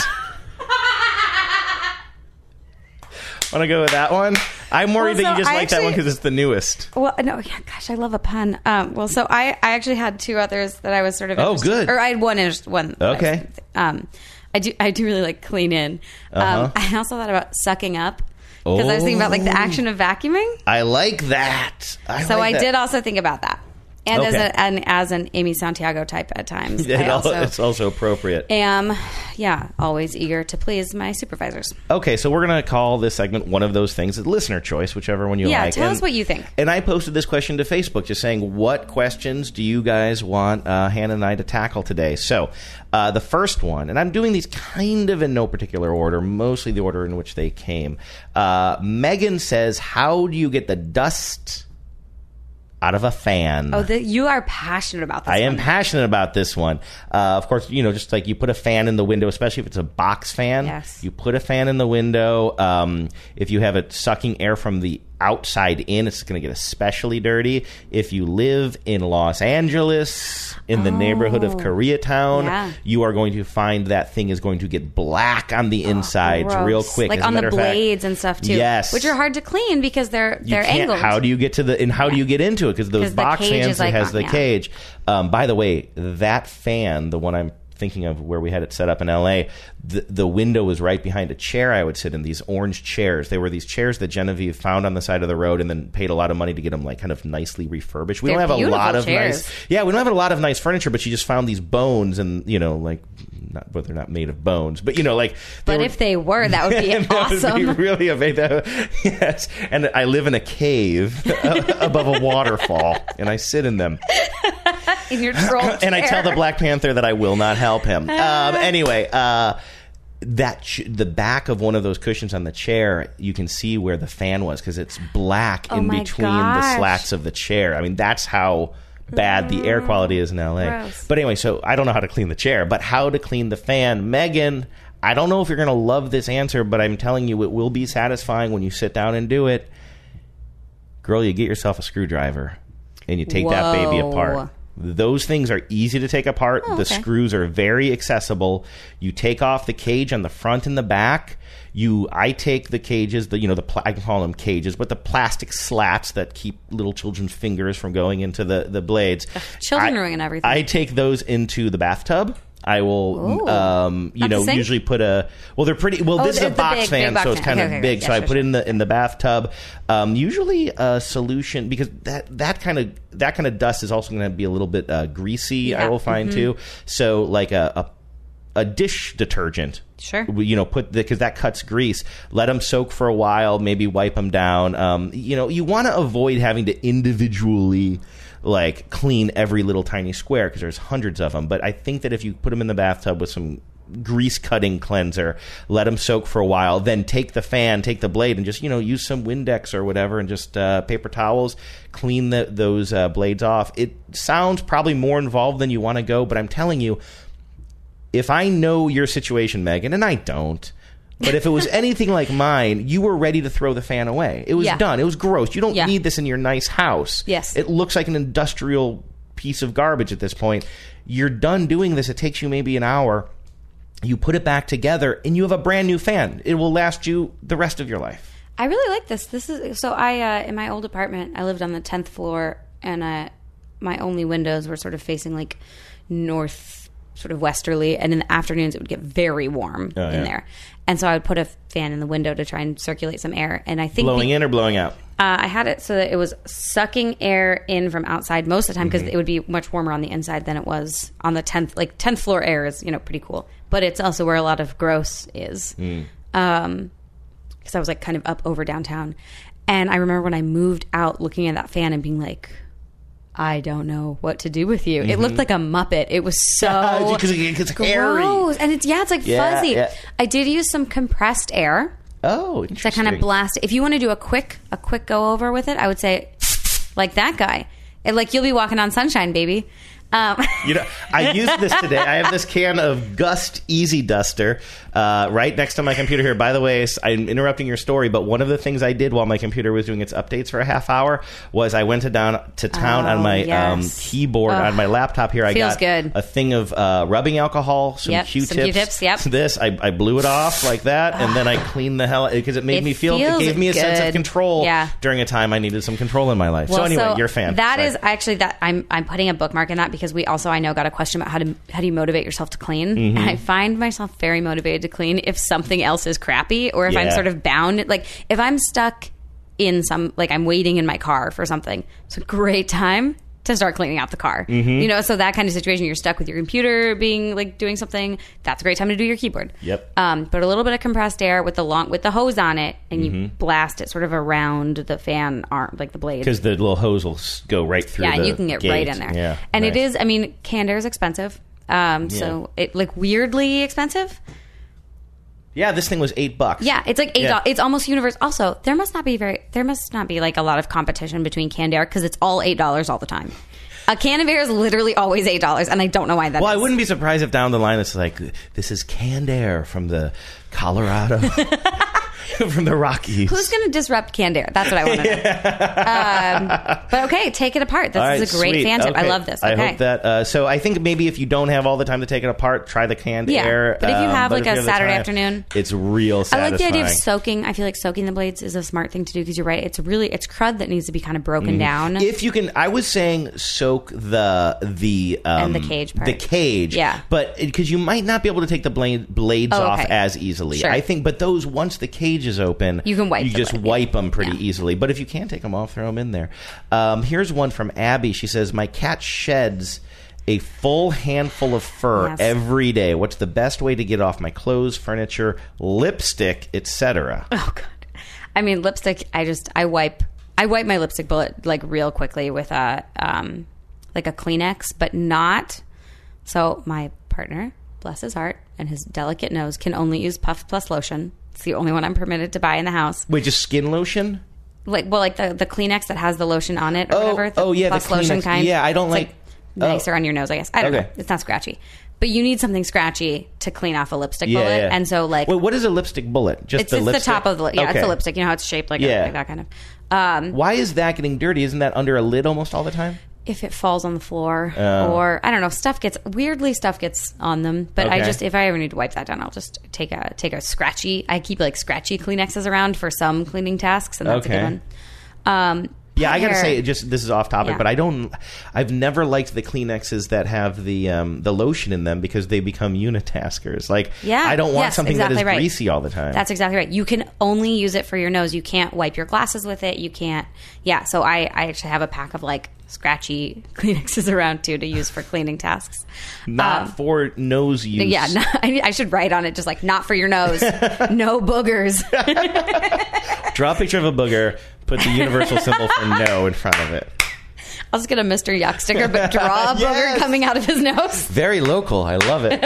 Want to go with that one? I'm worried that you just like that one because it's the newest. Well, no, yeah, gosh, I love a pun. So I actually had 2 others that I was sort of interested. Good. Or I had one. Okay. I do really like clean in. I also thought about sucking up because I was thinking about like the action of vacuuming. I like that. I did also think about that. And Okay. as an Amy Santiago type at times. It's also appropriate. Am, always eager to please my supervisors. Okay, so we're going to call this segment one of those things. It's listener choice, whichever one you like. Yeah, tell us what you think. And I posted this question to Facebook just saying, what questions do you guys want Hannah and I to tackle today? So the first one, and I'm doing these kind of in no particular order, mostly the order in which they came. Megan says, how do you get the dust out of a fan? Oh, you are passionate about this I one. am passionate about this one. Of course, just like you put a fan in the window, especially if it's a box fan. Yes. You put a fan in the window. If you have it sucking air from the outside in, it's going to get especially dirty. If you live in Los Angeles, in the neighborhood of Koreatown, you are going to find that thing is going to get black on the inside real quick. Like As a on the matter of fact, blades and stuff too. Yes. Which are hard to clean because they're angled. How do you get to how do you get into it? Because those 'Cause the box cage fans, is like it has on- the yeah. cage. By the way, that fan, the one I'm thinking of where we had it set up in LA, the window was right behind a chair I would sit in, these orange chairs. They were these chairs that Genevieve found on the side of the road and then paid a lot of money to get them like kind of nicely refurbished. We They're don't have a lot beautiful of chairs. nice, we don't have a lot of nice furniture, but she just found these bones and, like, but they're not made of bones, but like. But if they were, that would be awesome. That would be really amazing. Yes. And I live in a cave above a waterfall, and I sit in them. In your troll chair. And I tell the Black Panther that I will not help him. Anyway, the back of one of those cushions on the chair, you can see where the fan was because it's black in between the slats of the chair. I mean, that's how bad the air quality is in LA. Gross. But anyway, so I don't know how to clean the chair, but how to clean the fan. Megan, I don't know if you're going to love this answer, but I'm telling you it will be satisfying when you sit down and do it. Girl, you get yourself a screwdriver and you take that baby apart. Those things are easy to take apart. The screws are very accessible. You take off the cage on the front and the back. I take the cages, I can call them cages, but the plastic slats that keep little children's fingers from going into the blades. Children ruin everything. I take those into the bathtub. I will, usually put they're pretty, this is a box fan, so it's kind of big. So I put it in the bathtub. Usually a solution, because that kind of dust is also going to be a little bit greasy, I will find too. So like a dish detergent. Sure. Because that cuts grease. Let them soak for a while, maybe wipe them down. You want to avoid having to individually like clean every little tiny square because there's hundreds of them. But I think that if you put them in the bathtub with some grease cutting cleanser, let them soak for a while, then take the blade and just, use some Windex or whatever and just paper towels, clean those blades off. It sounds probably more involved than you want to go, but I'm telling you, if I know your situation, Megan, and I don't, but if it was anything like mine, you were ready to throw the fan away. It was done. It was gross. You don't need this in your nice house. Yes. It looks like an industrial piece of garbage at this point. You're done doing this. It takes you maybe an hour. You put it back together, and you have a brand new fan. It will last you the rest of your life. I really like this. This is so. I in my old apartment, I lived on the 10th floor, and my only windows were sort of facing like north, sort of westerly, and in the afternoons it would get very warm in there. And so I would put a fan in the window to try and circulate some air. And I think blowing in or blowing out. I had it so that it was sucking air in from outside most of the time because it would be much warmer on the inside than it was on the 10th. Like 10th floor air is pretty cool, but it's also where a lot of gross is. Because I was like kind of up over downtown, and I remember when I moved out, looking at that fan and being like, I don't know what to do with you. It looked like a Muppet. It was so because it's hairy. gross, and it's like fuzzy. Yeah. I did use some compressed air. Oh, interesting. To kind of blast it. If you want to do a quick go over with it, I would say like that guy. You'll be walking on sunshine, baby. I used this today. I have this can of Gust Easy Duster right next to my computer here. By the way, I'm interrupting your story, but one of the things I did while my computer was doing its updates for a half hour was I went down to town on my keyboard on my laptop here. I got a thing of rubbing alcohol, some Q-tips. Some Q-tips, yep. This, I blew it off like that, and then I cleaned the hell because it made me feel, it gave me a sense of control during a time I needed some control in my life. Well, so anyway, you're a fan. That is actually that I'm putting a bookmark in that because we also, I know, got a question about how do you motivate yourself to clean. And I find myself very motivated to clean if something else is crappy or if I'm sort of bound. Like if I'm stuck in I'm waiting in my car for something, it's a great time to start cleaning out the car. Mhm. You know, so that kind of situation, you're stuck with your computer being like doing something. That's a great time to do your keyboard. Yep. Put a little bit of compressed air with the hose on it, and you Mhm. blast it sort of around the fan arm, like the blade. Because the little hose will go right through. Yeah, the and you can get gate. right in there. Yeah, and nice. it is. I mean, canned air is expensive. So it like weirdly expensive. Yeah, this thing was $8. Yeah, it's like $8. Yeah. It's almost universal. Also, there must not be like a lot of competition between canned air because it's all $8 all the time. A can of air is literally always $8, and I don't know why that is. Well, I wouldn't be surprised if down the line it's like, this is canned air from the Colorado, from the Rockies. Who's going to disrupt canned air? That's what I want to know. But okay, take it apart. This All right, is a great sweet. fan tip. I Okay. love this. I Okay. hope that. So I think maybe if you don't have all the time to take it apart, try the canned Yeah, air. but if you have but like if you a have the Saturday time, afternoon, it's real I satisfying. like the idea of soaking. I feel like soaking the blades is a smart thing to do because you're right. It's crud that needs to be kind of broken Mhm. down. If you can, I was saying soak the And the cage part. the cage, Yeah. but because you might not be able to take the blades Oh, off okay. as easily. Sure. I think, but those once the cage is open, You can wipe You the just blade, wipe them pretty easily. But if you can't take them off, throw them in there. Here's one from Abby. She says, "My cat sheds a full handful of fur Yes. every day. What's the best way to get off my clothes, furniture, lipstick, etc.?" Oh god. I mean, lipstick. I wipe my lipstick bullet like real quickly with a like a Kleenex, but not. So my partner, bless his heart and his delicate nose, can only use Puff Plus lotion. It's the only one I'm permitted to buy in the house. Wait, just skin lotion? Like the Kleenex that has the lotion on it or whatever. The yeah, Plus the lotion Kleenex. kind. Yeah, I don't It's like. nicer on your nose, I guess. I don't Okay. know. It's not scratchy. But you need something scratchy to clean off a lipstick Yeah, bullet. yeah. And so like Wait, what is a lipstick bullet? Just it's the just lipstick? the top of the it's Okay. the lipstick. You know how it's shaped like, Yeah. like that kind of. Why is that getting dirty? Isn't that under a lid almost all the time? If it falls on the floor Oh. or I don't know, stuff gets on them. But I Okay. just if I ever need to wipe that down, I'll just take a scratchy. I keep like scratchy Kleenexes around for some cleaning tasks, and that's a Okay. good one. Yeah, I gotta hair. say, just this is off topic, Yeah. but I've never liked the Kleenexes that have the lotion in them because they become unitaskers. Like, Yeah, I don't want yes, something exactly that is right. greasy all the time. That's exactly right. You can only use it for your nose. You can't wipe your glasses with it. You can't. Yeah. So I actually have a pack of like scratchy Kleenexes around too to use for cleaning tasks. Not for nose use. Yeah. No, I should write on it just like not for your nose. No boogers. Draw a picture of a booger, put the universal symbol for no in front of it. I'll just get a Mr. Yuck sticker, but draw a booger Yes. coming out of his nose. Very local. I love it.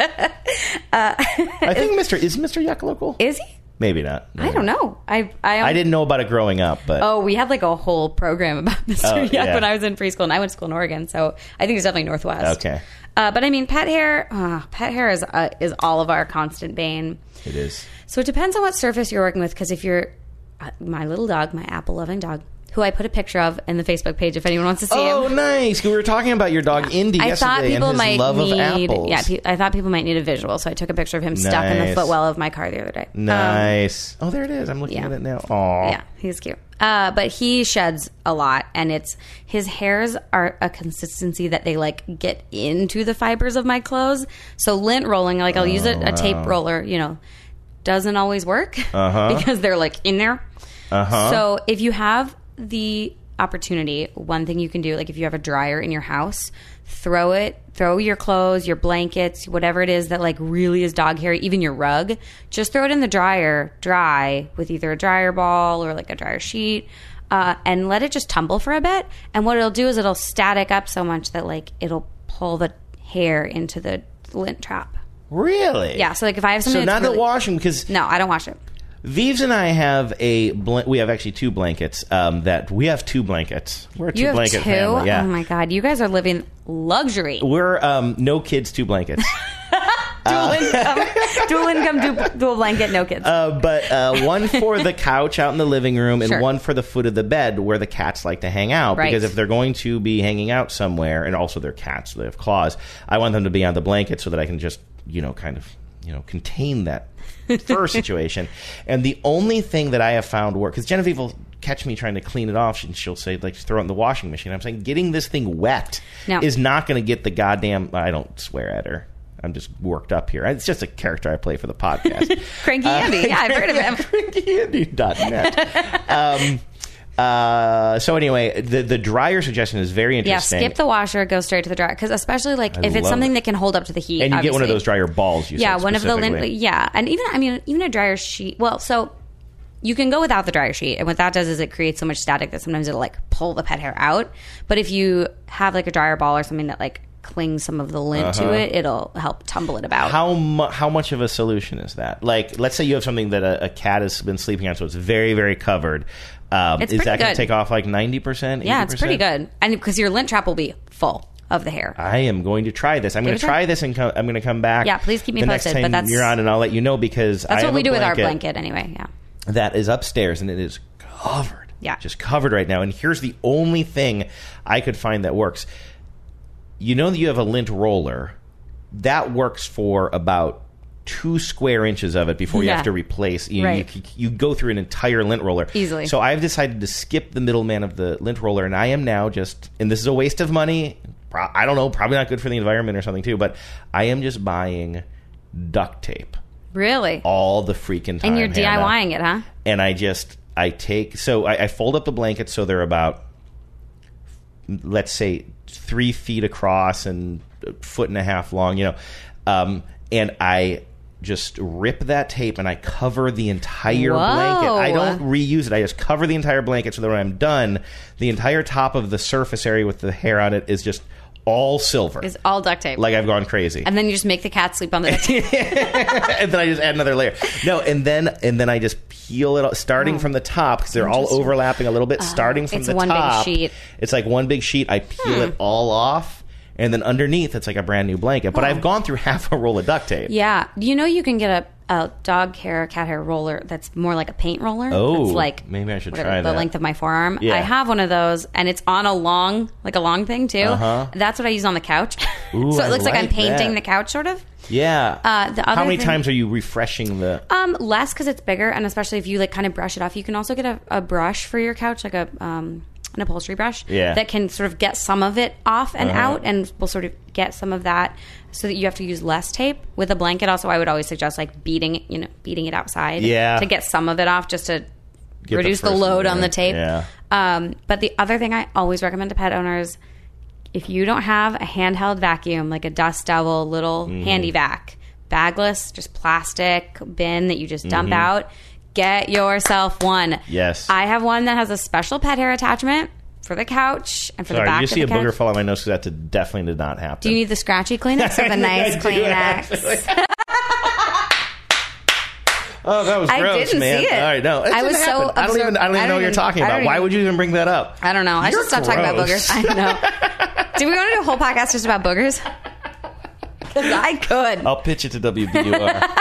I think is Mr. Yuck local? Is he? Maybe not. I don't know. I didn't know about it growing up, but Oh, we had like a whole program about Mr. Oh, Yuck yeah. when I was in preschool, and I went to school in Oregon, so I think it's definitely Northwest. Okay. But I mean, pet hair is all of our constant bane. It is. So it depends on what surface you're working with, because if you're my little dog, my apple-loving dog, who I put a picture of in the Facebook page if anyone wants to see Oh, him. nice. We were talking about your dog Indy I thought yesterday and people his might love need, of apples. yeah, I thought people might need a visual, so I took a picture of him stuck in the Nice. footwell of my car the other day. Nice. Oh, there it is. I'm looking yeah. at it now. Aw. Yeah, he's cute. But he sheds a lot, and his hairs are a consistency that they like get into the fibers of my clothes. So lint rolling, like I'll use a tape roller, doesn't always work because they're like in there. So if you have the opportunity, one thing you can do, like if you have a dryer in your house, throw your clothes, your blankets, whatever it is that like really is dog hairy, even your rug, just throw it in the dryer, dry with either a dryer ball or like a dryer sheet, and let it just tumble for a bit. And what it'll do is it'll static up so much that like it'll pull the hair into the lint trap. Really? Yeah. So like if I have something, So that's not really, the washing, because no, I don't wash it. Vives and I have we have actually two blankets. We have two blankets. We're a You have two-blanket two? family. Yeah. Oh my god, you guys are living luxury. We're no kids, two blankets. Dual income, dual blanket, no kids. But one for the couch out in the living room and Sure. one for the foot of the bed where the cats like to hang out. Right. Because if they're going to be hanging out somewhere, and also they're cats, so they have claws, I want them to be on the blanket so that I can just, contain that fur situation. And the only thing that I have found work, because Genevieve will catch me trying to clean it off, and she'll say, like, throw it in the washing machine. I'm saying getting this thing wet No. is not going to get the goddamn... I don't swear at her. I'm just worked up here. It's just a character I play for the podcast. Cranky Andy. Yeah, I've heard of him. CrankyAndy.net. So anyway, the dryer suggestion is very interesting. Yeah, skip the washer, go straight to the dryer. Because especially like if it's something that can hold up to the heat. And you get one of obviously. those dryer balls. Yeah, one of the and even a dryer sheet. Well, so you can go without the dryer sheet, and what that does is it creates so much static that sometimes it'll like pull the pet hair out. But if you have like a dryer ball or something that like clings some of the lint to it, it'll help tumble it about. How much of a solution is that? Like, let's say you have something that a cat has been sleeping on, so it's very, very covered. Is that going to take off like 90%? 80%? Yeah, it's pretty good. And because your lint trap will be full of the hair. I am going to try this. I'm going to try this and I'm going to come back. Yeah, please keep me posted. Next time you're on, and I'll let you know because that's what we do with our blanket anyway. Yeah, that is upstairs and it is covered. Yeah, just covered right now. And here's the only thing I could find that works. You know that you have a lint roller that works for about 2 square inches of it before you have to replace. You go through an entire lint roller easily. So I've decided to skip the middleman of the lint roller, and I am now just, and this is a waste of money. I don't know, probably not good for the environment or something too, but I am just buying duct tape. Really? All the freaking time. And you're DIYing it, huh? And I fold up the blankets so they're about, let's say, 3 feet across and 1.5 feet long, and I just rip that tape and I cover the entire blanket. I don't reuse it. I just cover the entire blanket so that when I'm done, the entire top of the surface area with the hair on it is just all silver. It's all duct tape. Like I've gone crazy. And then you just make the cat sleep on the duct tape. And then I just add another layer. No, and then I just peel it starting from the top because they're all overlapping a little bit. Starting from the top. It's one big sheet. It's like one big sheet. I peel it all off. And then underneath, it's like a brand new blanket. But I've gone through half a roll of duct tape. Yeah. You can get a dog hair, cat hair roller that's more like a paint roller. Oh, it's like maybe I should try that. The length of my forearm. Yeah. I have one of those, and it's on a long thing, too. That's what I use on the couch. Ooh, so it looks like I'm painting that. the couch, sort of. Yeah. How many times are you refreshing the... Less, because it's bigger, and especially if you like kind of brush it off. You can also get a brush for your couch, like an upholstery brush that can sort of get some of it off and out, and will sort of get some of that so that you have to use less tape. With a blanket, also, I would always suggest like beating it outside to get some of it off, just to reduce the load on the tape. Yeah. But the other thing I always recommend to pet owners, if you don't have a handheld vacuum, like a Dust Devil little handy vac, bagless, just plastic bin that you just dump out, get yourself one. Yes. I have one that has a special pet hair attachment for the couch and for the back of the couch. You see a booger fall on my nose because that definitely did not happen. Do you need the scratchy Kleenex or the nice Kleenex? Oh, that was gross, I didn't man. see it. All right, no, I was so I don't even know what you're talking about. Why would you even bring that up? I don't know. I should stop talking about boogers. I know. Do we want to do a whole podcast just about boogers? Because I could. I'll pitch it to WBUR.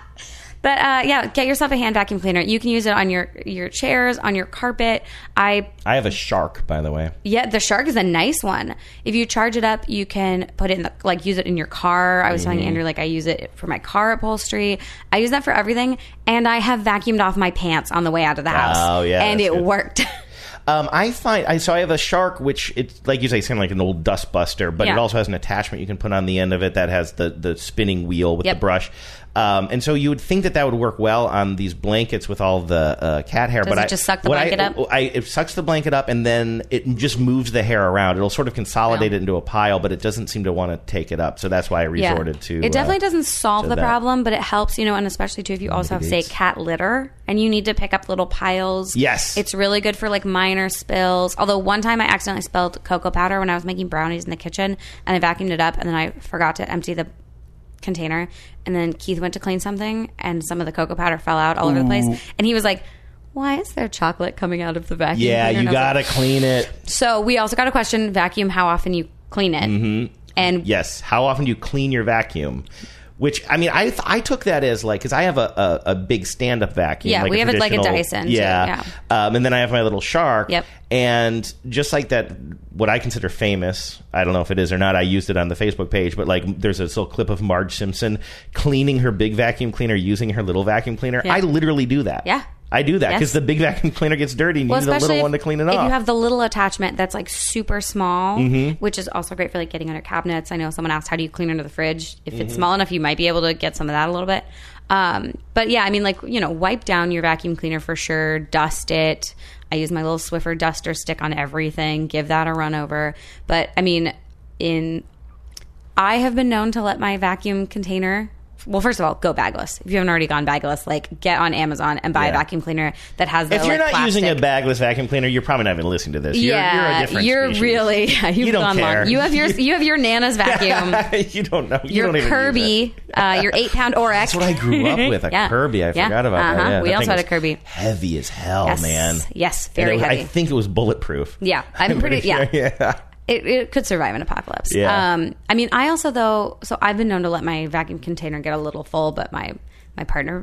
But get yourself a hand vacuum cleaner. You can use it on your chairs, on your carpet. I have a Shark, by the way. Yeah, the Shark is a nice one. If you charge it up, you can put it in use it in your car. I was telling Andrew, I use it for my car upholstery. I use that for everything, and I have vacuumed off my pants on the way out of the house. Oh yeah, and it worked. I have a Shark, which it's like you say, it's kind of like an old dust buster, but it also has an attachment you can put on the end of it that has the spinning wheel with the brush. And so you would think that would work well on these blankets with all the cat hair. Does it just suck the blanket up? It sucks the blanket up, and then it just moves the hair around. It'll sort of consolidate it into a pile, but it doesn't seem to want to take it up. So that's why I resorted to... It definitely doesn't solve the problem, but it helps, and especially, too, if you also have, say, cat litter, and you need to pick up little piles. Yes. It's really good for, minor spills. Although one time I accidentally spilled cocoa powder when I was making brownies in the kitchen, and I vacuumed it up, and then I forgot to empty the container, and then Keith went to clean something, and some of the cocoa powder fell out all over the place, and he was like, why is there chocolate coming out of the vacuum cleaner? You gotta clean it. So we also got a question, vacuum, how often you clean it. And yes, how often do you clean your vacuum? Which, I took that as because I have a big stand-up vacuum. Yeah, we have it like a Dyson. Yeah. Too, and then I have my little Shark. Yep. And just like that, what I consider famous, I don't know if it is or not, I used it on the Facebook page, but there's this little clip of Marge Simpson cleaning her big vacuum cleaner using her little vacuum cleaner. Yeah. I literally do that. Yeah. I do that because the big vacuum cleaner gets dirty and you need a little one to clean it off. If you have the little attachment that's super small, which is also great for getting under cabinets. I know someone asked, how do you clean under the fridge? If it's small enough, you might be able to get some of that a little bit. But yeah, I mean, like, wipe down your vacuum cleaner for sure. Dust it. I use my little Swiffer duster stick on everything. Give that a run over. But I mean, I have been known to let my vacuum container. Well, first of all, go bagless. If you haven't already gone bagless, like, get on Amazon and buy a vacuum cleaner that has the, if you're not plastic. using a bagless vacuum cleaner, you're probably not even listening to this. You're a different species. Really, you've don't gone care. long. You have your Nana's vacuum. You don't know. Your Kirby, your 8-pound Orex. That's what I grew up with, a Kirby. I forgot about that. Yeah, we also had a Kirby. Heavy as hell, yes. man. Yes, very heavy. I think it was bulletproof. Yeah, I'm pretty sure. Yeah. It could survive an apocalypse. Yeah. I mean, I also, though, so I've been known to let my vacuum container get a little full, but my partner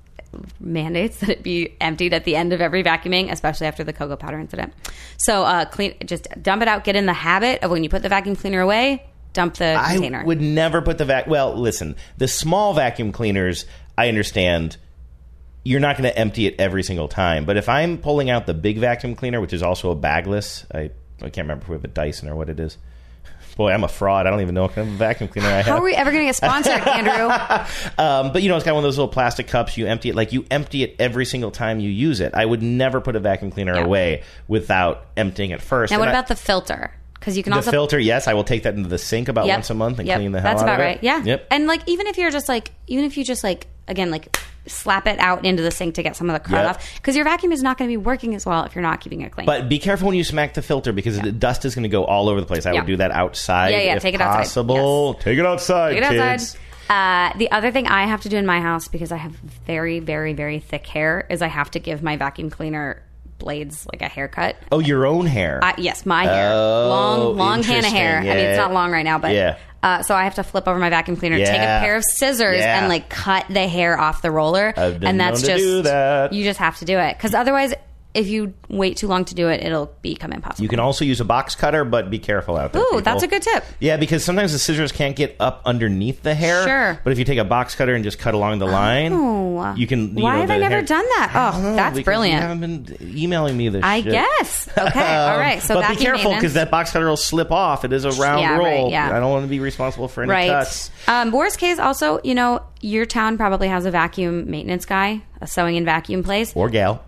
mandates that it be emptied at the end of every vacuuming, especially after the cocoa powder incident. So just dump it out. Get in the habit of when you put the vacuum cleaner away, dump the container. I would never put well, listen, the small vacuum cleaners, I understand. You're not going to empty it every single time. But if I'm pulling out the big vacuum cleaner, which is also a bagless, I can't remember if we have a Dyson or what it is. Boy, I'm a fraud. I don't even know what kind of vacuum cleaner I have. How are we ever going to get sponsored, Andrew? But, it's got one of those little plastic cups. You empty it. Like, you empty it every single time you use it. I would never put a vacuum cleaner away without emptying it first. Now, what about the filter? Because you can also... The filter, yes. I will take that into the sink about once a month and clean the hell out of it. That's about right. Yeah. Yep. And, like, even if you just, again, like... slap it out into the sink to get some of the crud off, because your vacuum is not going to be working as well if you're not keeping it clean. But be careful when you smack the filter, because the dust is going to go all over the place. I would do that outside if take it possible. outside. Yes. Take it outside, take it kids. Outside. The other thing I have to do in my house, because I have very, very, very thick hair, is I have to give my vacuum cleaner blades like a haircut. Oh, your own hair? Yes, my hair. Long Hannah hair. Yeah. I mean, it's not long right now, but so I have to flip over my vacuum cleaner, take a pair of scissors, and like cut the hair off the roller. I've been and that's known to just do that. You just have to do it, because otherwise, if you wait too long to do it, it'll become impossible. You can also use a box cutter, but be careful out there. Ooh, people. That's a good tip. Yeah, because sometimes the scissors can't get up underneath the hair. Sure. But if you take a box cutter and just cut along the line, you can... Why have I never done that? Oh, that's brilliant. You haven't been emailing me this I shit. guess. Okay, all right. So but be careful, because that box cutter will slip off. It is a round roll. Right, yeah. I don't want to be responsible for any cuts. Worst case, also, your town probably has a vacuum maintenance guy, a sewing and vacuum place. Or gal.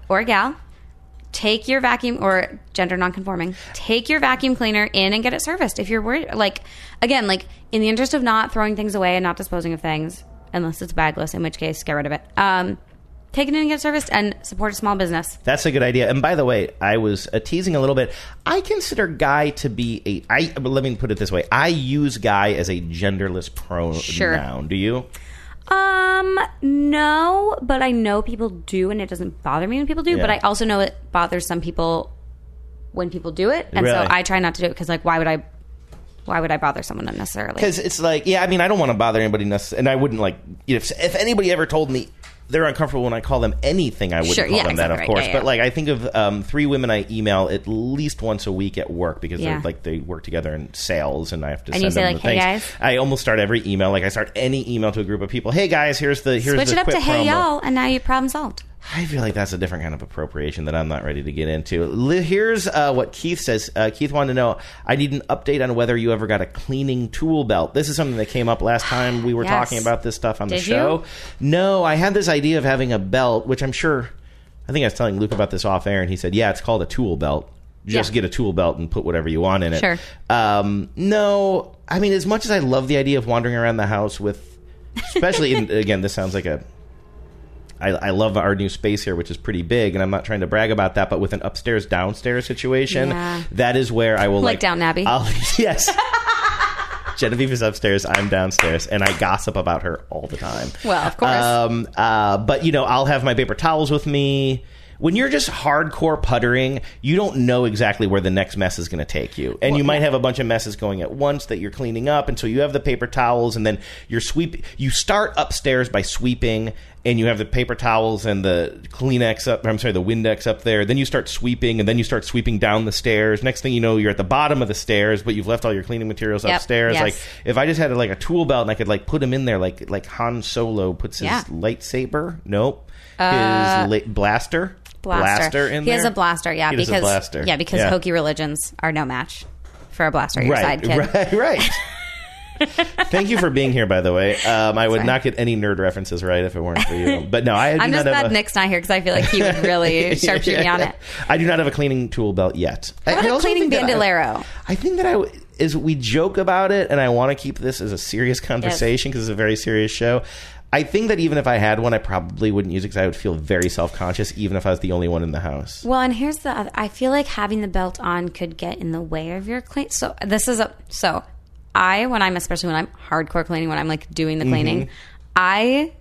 Take your vacuum, or gender nonconforming, take your vacuum cleaner in and get it serviced. If you're worried, in the interest of not throwing things away and not disposing of things, unless it's bagless, in which case, get rid of it. Take it in and get it serviced and support a small business. That's a good idea. And by the way, I was teasing a little bit. I consider guy to be let me put it this way. I use guy as a genderless pronoun. Sure. Do you? No, but I know people do, and it doesn't bother me when people do, but I also know it bothers some people when people do it, and so I try not to do it, because, why would I bother someone unnecessarily? Because it's I don't want to bother anybody necessarily, and I wouldn't, if anybody ever told me they're uncomfortable when I call them anything, I wouldn't call them that, of course. But I think of 3 women I email at least once a week at work, because they work together in sales, and I have to send them the hey things. guys. I almost start every email I start any email to a group of people. Hey guys, here's the switch it up quick to hey promo. y'all, and now your problem solved. I feel like that's a different kind of appropriation that I'm not ready to get into. Here's what Keith says. Keith wanted to know, I need an update on whether you ever got a cleaning tool belt. This is something that came up last time we were talking about this stuff on the show. No, I had this idea of having a belt, which I'm sure, I think I was telling Luke about this off air, and he said, yeah, it's called a tool belt. Just get a tool belt and put whatever you want in it. Sure. No, I mean, as much as I love the idea of wandering around the house with, especially, again, this sounds like I love our new space here, which is pretty big, and I'm not trying to brag about that, but with an upstairs-downstairs situation, that is where I will Downton Abbey. Yes. Genevieve is upstairs, I'm downstairs, and I gossip about her all the time. Well, of course. But, I'll have my paper towels with me. When you're just hardcore puttering, you don't know exactly where the next mess is going to take you. And you might have a bunch of messes going at once that you're cleaning up. And so you have the paper towels, and then you're sweeping. You start upstairs by sweeping, and you have the paper towels and the Kleenex the Windex up there. Then you start sweeping, and then you start sweeping down the stairs. Next thing you know, you're at the bottom of the stairs, but you've left all your cleaning materials upstairs. Yes. If I just had a tool belt and I could put them in there like Han Solo puts his lightsaber. Nope. His blaster. Blaster in there? He has a blaster, He has a blaster. Yeah, because hokey religions are no match for a blaster at your side, kid. Right. Thank you for being here, by the way. I would not get any nerd references right if it weren't for you. But no, I do I'm not just have glad Nick's not here because I feel like he would really sharpshoot me on it. I do not have a cleaning tool belt yet. What about a cleaning bandolero? I think that we joke about it, and I want to keep this as a serious conversation because it's a very serious show. I think that even if I had one, I probably wouldn't use it because I would feel very self-conscious, even if I was the only one in the house. Well, and here's the other. I feel like having the belt on could get in the way of your clean. So this is especially when I'm hardcore cleaning, when I'm like doing the cleaning, I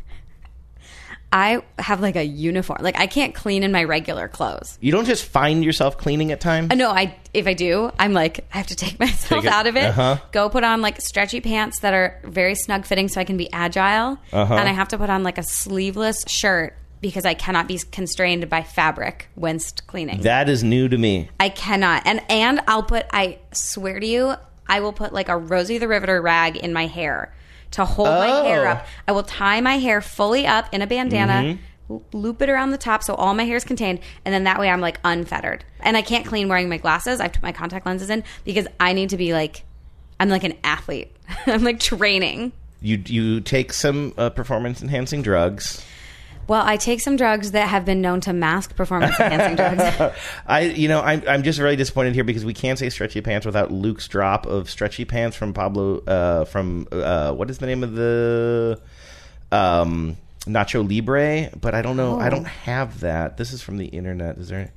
have like a uniform. Like I can't clean in my regular clothes. You don't just find yourself cleaning at times? No, if I do, I'm like, I have to take myself out of it, go put on like stretchy pants that are very snug fitting so I can be agile. And I have to put on like a sleeveless shirt because I cannot be constrained by fabric whilst cleaning. That is new to me. I cannot. And I swear to you, I will put like a Rosie the Riveter rag in my hair to hold my hair up. I will tie my hair fully up in a bandana, loop it around the top so all my hair is contained, and then that way I'm like unfettered. And I can't clean wearing my glasses. I've put my contact lenses in because I need to be like, I'm like an athlete. I'm like training. You take some performance enhancing drugs. Well, I take some drugs that have been known to mask performance-enhancing drugs. I'm just really disappointed here because we can't say stretchy pants without Luke's drop of stretchy pants from Pablo. What is the name of the Nacho Libre? But I don't know. I don't have that. This is from the internet. Is there?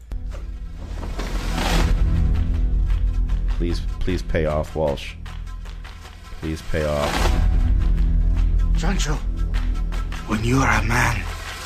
Please pay off, Walsh. Please pay off. Sancho. When you are a man,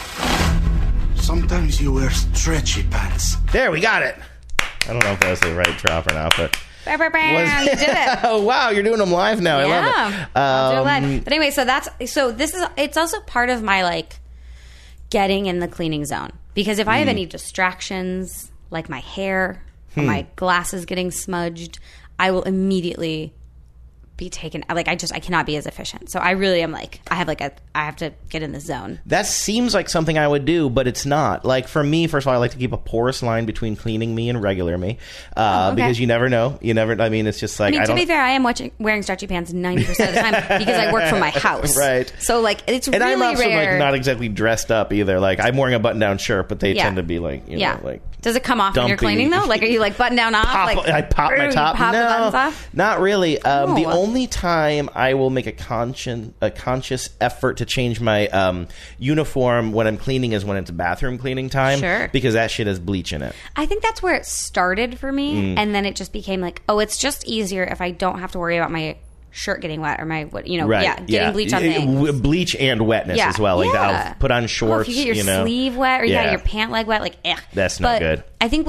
sometimes you wear stretchy pants. There, we got it. I don't know if that was the right drop or not, but... You did it. Oh, wow, you're doing them live now. Yeah, I love it. I'll do it live. But anyway, it's also part of my, like, getting in the cleaning zone. Because if I have any distractions, like my hair or my glasses getting smudged, I will immediately... be taken. Like I cannot be as efficient. So I really am like I have to get in the zone. That seems like something I would do, but it's not. Like for me, first of all, I like to keep a porous line between cleaning me and regular me because you never know. I mean, it's just like to be fair, I am wearing stretchy pants 90% of the time because I work from my house. Right. So like it's and really I'm also rare. like not exactly dressed up either. Like I'm wearing a button-down shirt, but they tend to be like like. Does it come off when you're cleaning though? Like are you like button down off? I pop my top. Pop no, the buttons off? Not really. The only time I will make a conscious effort to change my uniform when I'm cleaning is when it's bathroom cleaning time. Sure. Because that shit has bleach in it. I think that's where it started for me, and then it just became like, it's just easier if I don't have to worry about my shirt getting wet or my getting bleach on things. Bleach and wetness as well. Like I'll put on shorts. If you get your sleeve wet or you got your pant leg wet, like that's not good. I think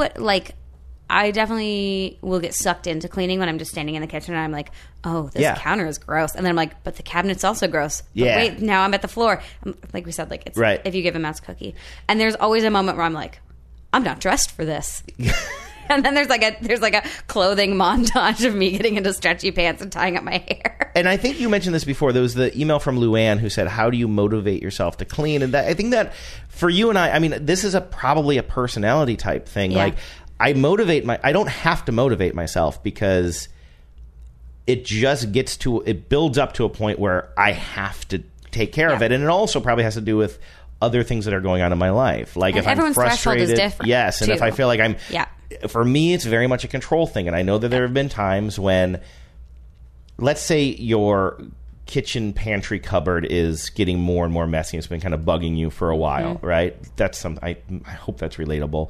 I definitely will get sucked into cleaning when I'm just standing in the kitchen and I'm like, this counter is gross. And then I'm like, but the cabinet's also gross. But wait, now I'm at the floor. Like we said, like it's if you give a mouse a cookie. And there's always a moment where I'm like, I'm not dressed for this. And then there's like a clothing montage of me getting into stretchy pants and tying up my hair. And I think you mentioned this before. There was the email from Luann who said, how do you motivate yourself to clean? And I think that for you and I mean, this is probably a personality type thing. Yeah. Like I don't have to motivate myself because it just builds up to a point where I have to take care of it. And it also probably has to do with other things that are going on in my life. Like if I'm frustrated, is different. Yes. And if I feel like for me, it's very much a control thing. And I know that there have been times when, let's say your kitchen pantry cupboard is getting more and more messy. It's been kind of bugging you for a while, right? That's something I hope that's relatable.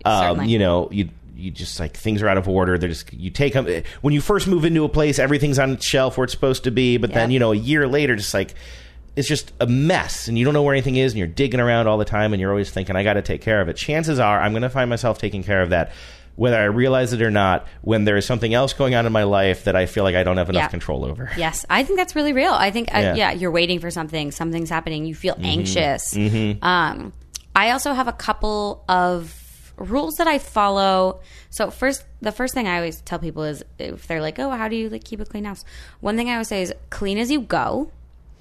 You just like things are out of order. You take them when you first move into a place, everything's on its shelf where it's supposed to be. But then, a year later, just like it's just a mess and you don't know where anything is and you're digging around all the time and you're always thinking, I got to take care of it. Chances are I'm going to find myself taking care of that, whether I realize it or not, when there is something else going on in my life that I feel like I don't have enough control over. Yes, I think that's really real. I think, you're waiting for something's happening. You feel anxious. I also have a couple of rules that I follow. So the first thing I always tell people is if they're like, how do you keep a clean house? One thing I always say is clean as you go.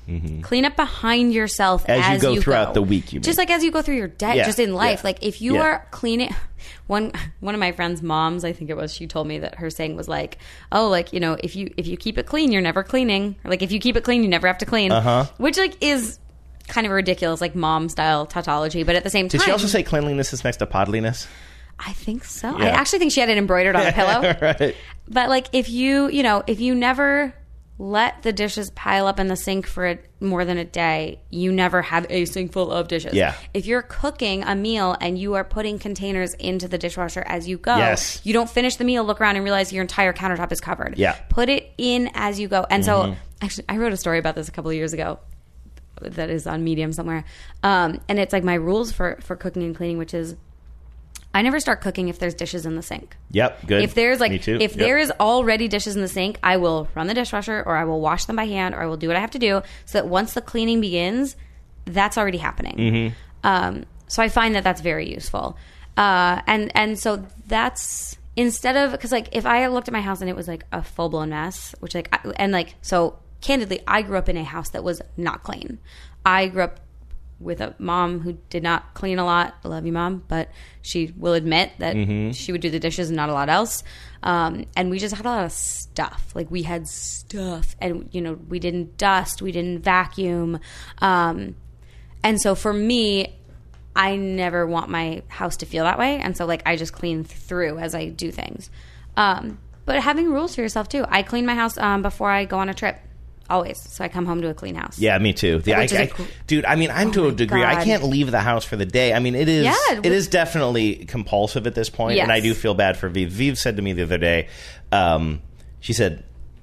Clean up behind yourself as you go throughout the week. You mean. Just like as you go through your day, just in life. Like if you are cleaning, one of my friend's moms, I think it was, she told me that her saying was like, "Oh, like if you keep it clean, you're never cleaning. Or like if you keep it clean, you never have to clean." Which like is kind of a ridiculous like mom style tautology, but at the same time, did she also say cleanliness is next to podliness? I think so. I actually think she had it embroidered on a pillow. Right. But like if you never let the dishes pile up in the sink for more than a day, you never have a sink full of dishes. Yeah. If you're cooking a meal and you are putting containers into the dishwasher as you go, you don't finish the meal, look around and realize your entire countertop is covered. Yeah. Put it in as you go. And so actually I wrote a story about this a couple of years ago that is on Medium somewhere. And it's like my rules for cooking and cleaning, which is I never start cooking if there's dishes in the sink. Yep, good. If there's like, Me too. if there is already dishes in the sink, I will run the dishwasher or I will wash them by hand or I will do what I have to do so that once the cleaning begins, that's already happening. So I find that that's very useful. And so that's instead of, because like if I looked at my house and it was like a full blown mess, which like, so candidly, I grew up in a house that was not clean. I grew up with a mom who did not clean a lot. I love you, Mom, but she will admit that she would do the dishes and not a lot else. And we just had a lot of stuff. Like we had stuff, and we didn't dust, we didn't vacuum, and so for me, I never want my house to feel that way. And so like I just clean through as I do things. But having rules for yourself too. I clean my house before I go on a trip. Always. So I come home to a clean house. Yeah, me too. Dude, I mean, I'm to a degree. God. I can't leave the house for the day. I mean, it is definitely compulsive at this point, and I do feel bad for Viv. Viv said to me the other day, she said,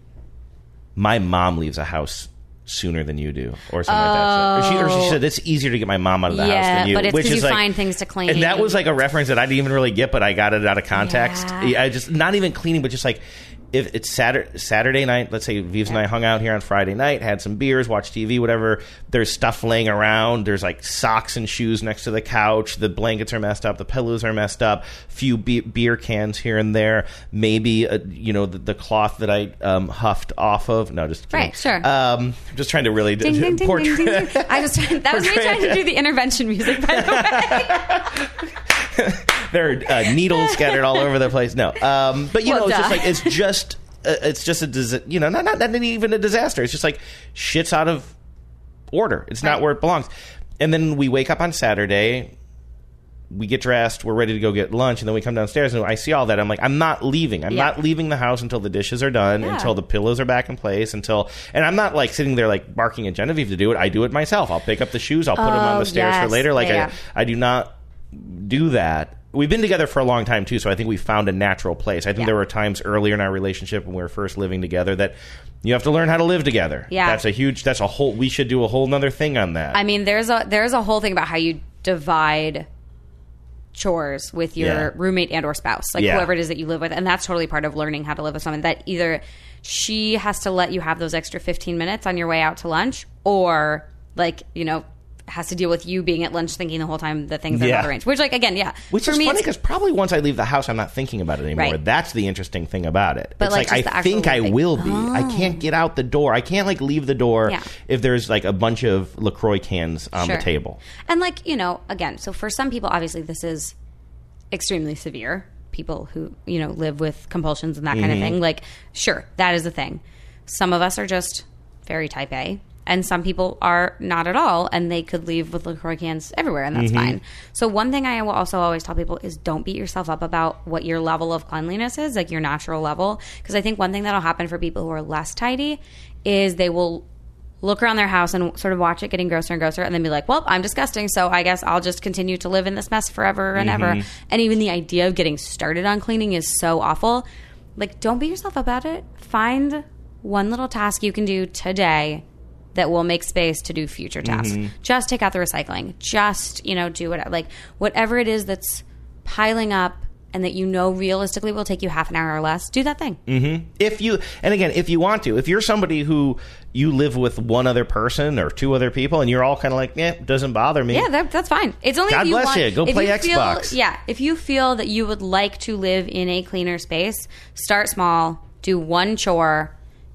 my mom leaves a house sooner than you do, or something like that. Or she said, it's easier to get my mom out of the house than you. But it's because you like, find things to clean. And that was like a reference that I didn't even really get, but I got it out of context. Yeah. I just, not even cleaning, but just like, if it's Saturday night, let's say Vivs and I hung out here on Friday night, had some beers, watched TV, whatever. There's stuff laying around. There's like socks and shoes next to the couch. The blankets are messed up. The pillows are messed up. Few beer cans here and there. Maybe the cloth that I huffed off of. No, just kidding. Right, sure. Just trying to really ding, ding, ding, ding, ding, ding. That was me trying to do the intervention music, by the way. There are needles scattered all over the place. No, but it's just not even a disaster. It's just like shit's out of order. It's not where it belongs. And then we wake up on Saturday, we get dressed, we're ready to go get lunch, and then we come downstairs and I see all that. I'm like, I'm not leaving. I'm not leaving the house until the dishes are done, until the pillows are back in place, and I'm not like sitting there like barking at Genevieve to do it. I do it myself. I'll pick up the shoes. I'll put them on the stairs for later. Like I do not do that. We've been together for a long time too, so I think we found a natural place. I think there were times earlier in our relationship when we were first living together that you have to learn how to live together. Yeah, we should do a whole nother thing on that. I mean, there's a whole thing about how you divide chores with your roommate and or spouse, like whoever it is that you live with, and that's totally part of learning how to live with someone. That either she has to let you have those extra 15 minutes on your way out to lunch, or has to deal with you being at lunch thinking the whole time that things are not arranged. Which, like, again, Which is funny because probably once I leave the house, I'm not thinking about it anymore. Right. That's the interesting thing about it. But it's like I think I will be. I can't get out the door. I can't like leave the door if there's like a bunch of LaCroix cans on the table. And like, again, so for some people, obviously this is extremely severe. People who, live with compulsions and that kind of thing. Like, sure, that is a thing. Some of us are just very type A. And some people are not at all, and they could leave with LaCroix cans everywhere, and that's fine. So one thing I will also always tell people is don't beat yourself up about what your level of cleanliness is, like your natural level. Because I think one thing that will happen for people who are less tidy is they will look around their house and sort of watch it getting grosser and grosser, and then be like, well, I'm disgusting, so I guess I'll just continue to live in this mess forever and ever. And even the idea of getting started on cleaning is so awful. Like, don't beat yourself up about it. Find one little task you can do today that will make space to do future tasks. Just take out the recycling. Just, do whatever it is that's piling up and that realistically will take you half an hour or less, do that thing. If you want to, if you're somebody who you live with one other person or two other people and you're all kind of like, it doesn't bother me. Yeah, that's fine. It's only God if you bless want, you. Go play Xbox. If you feel that you would like to live in a cleaner space, start small, do one chore,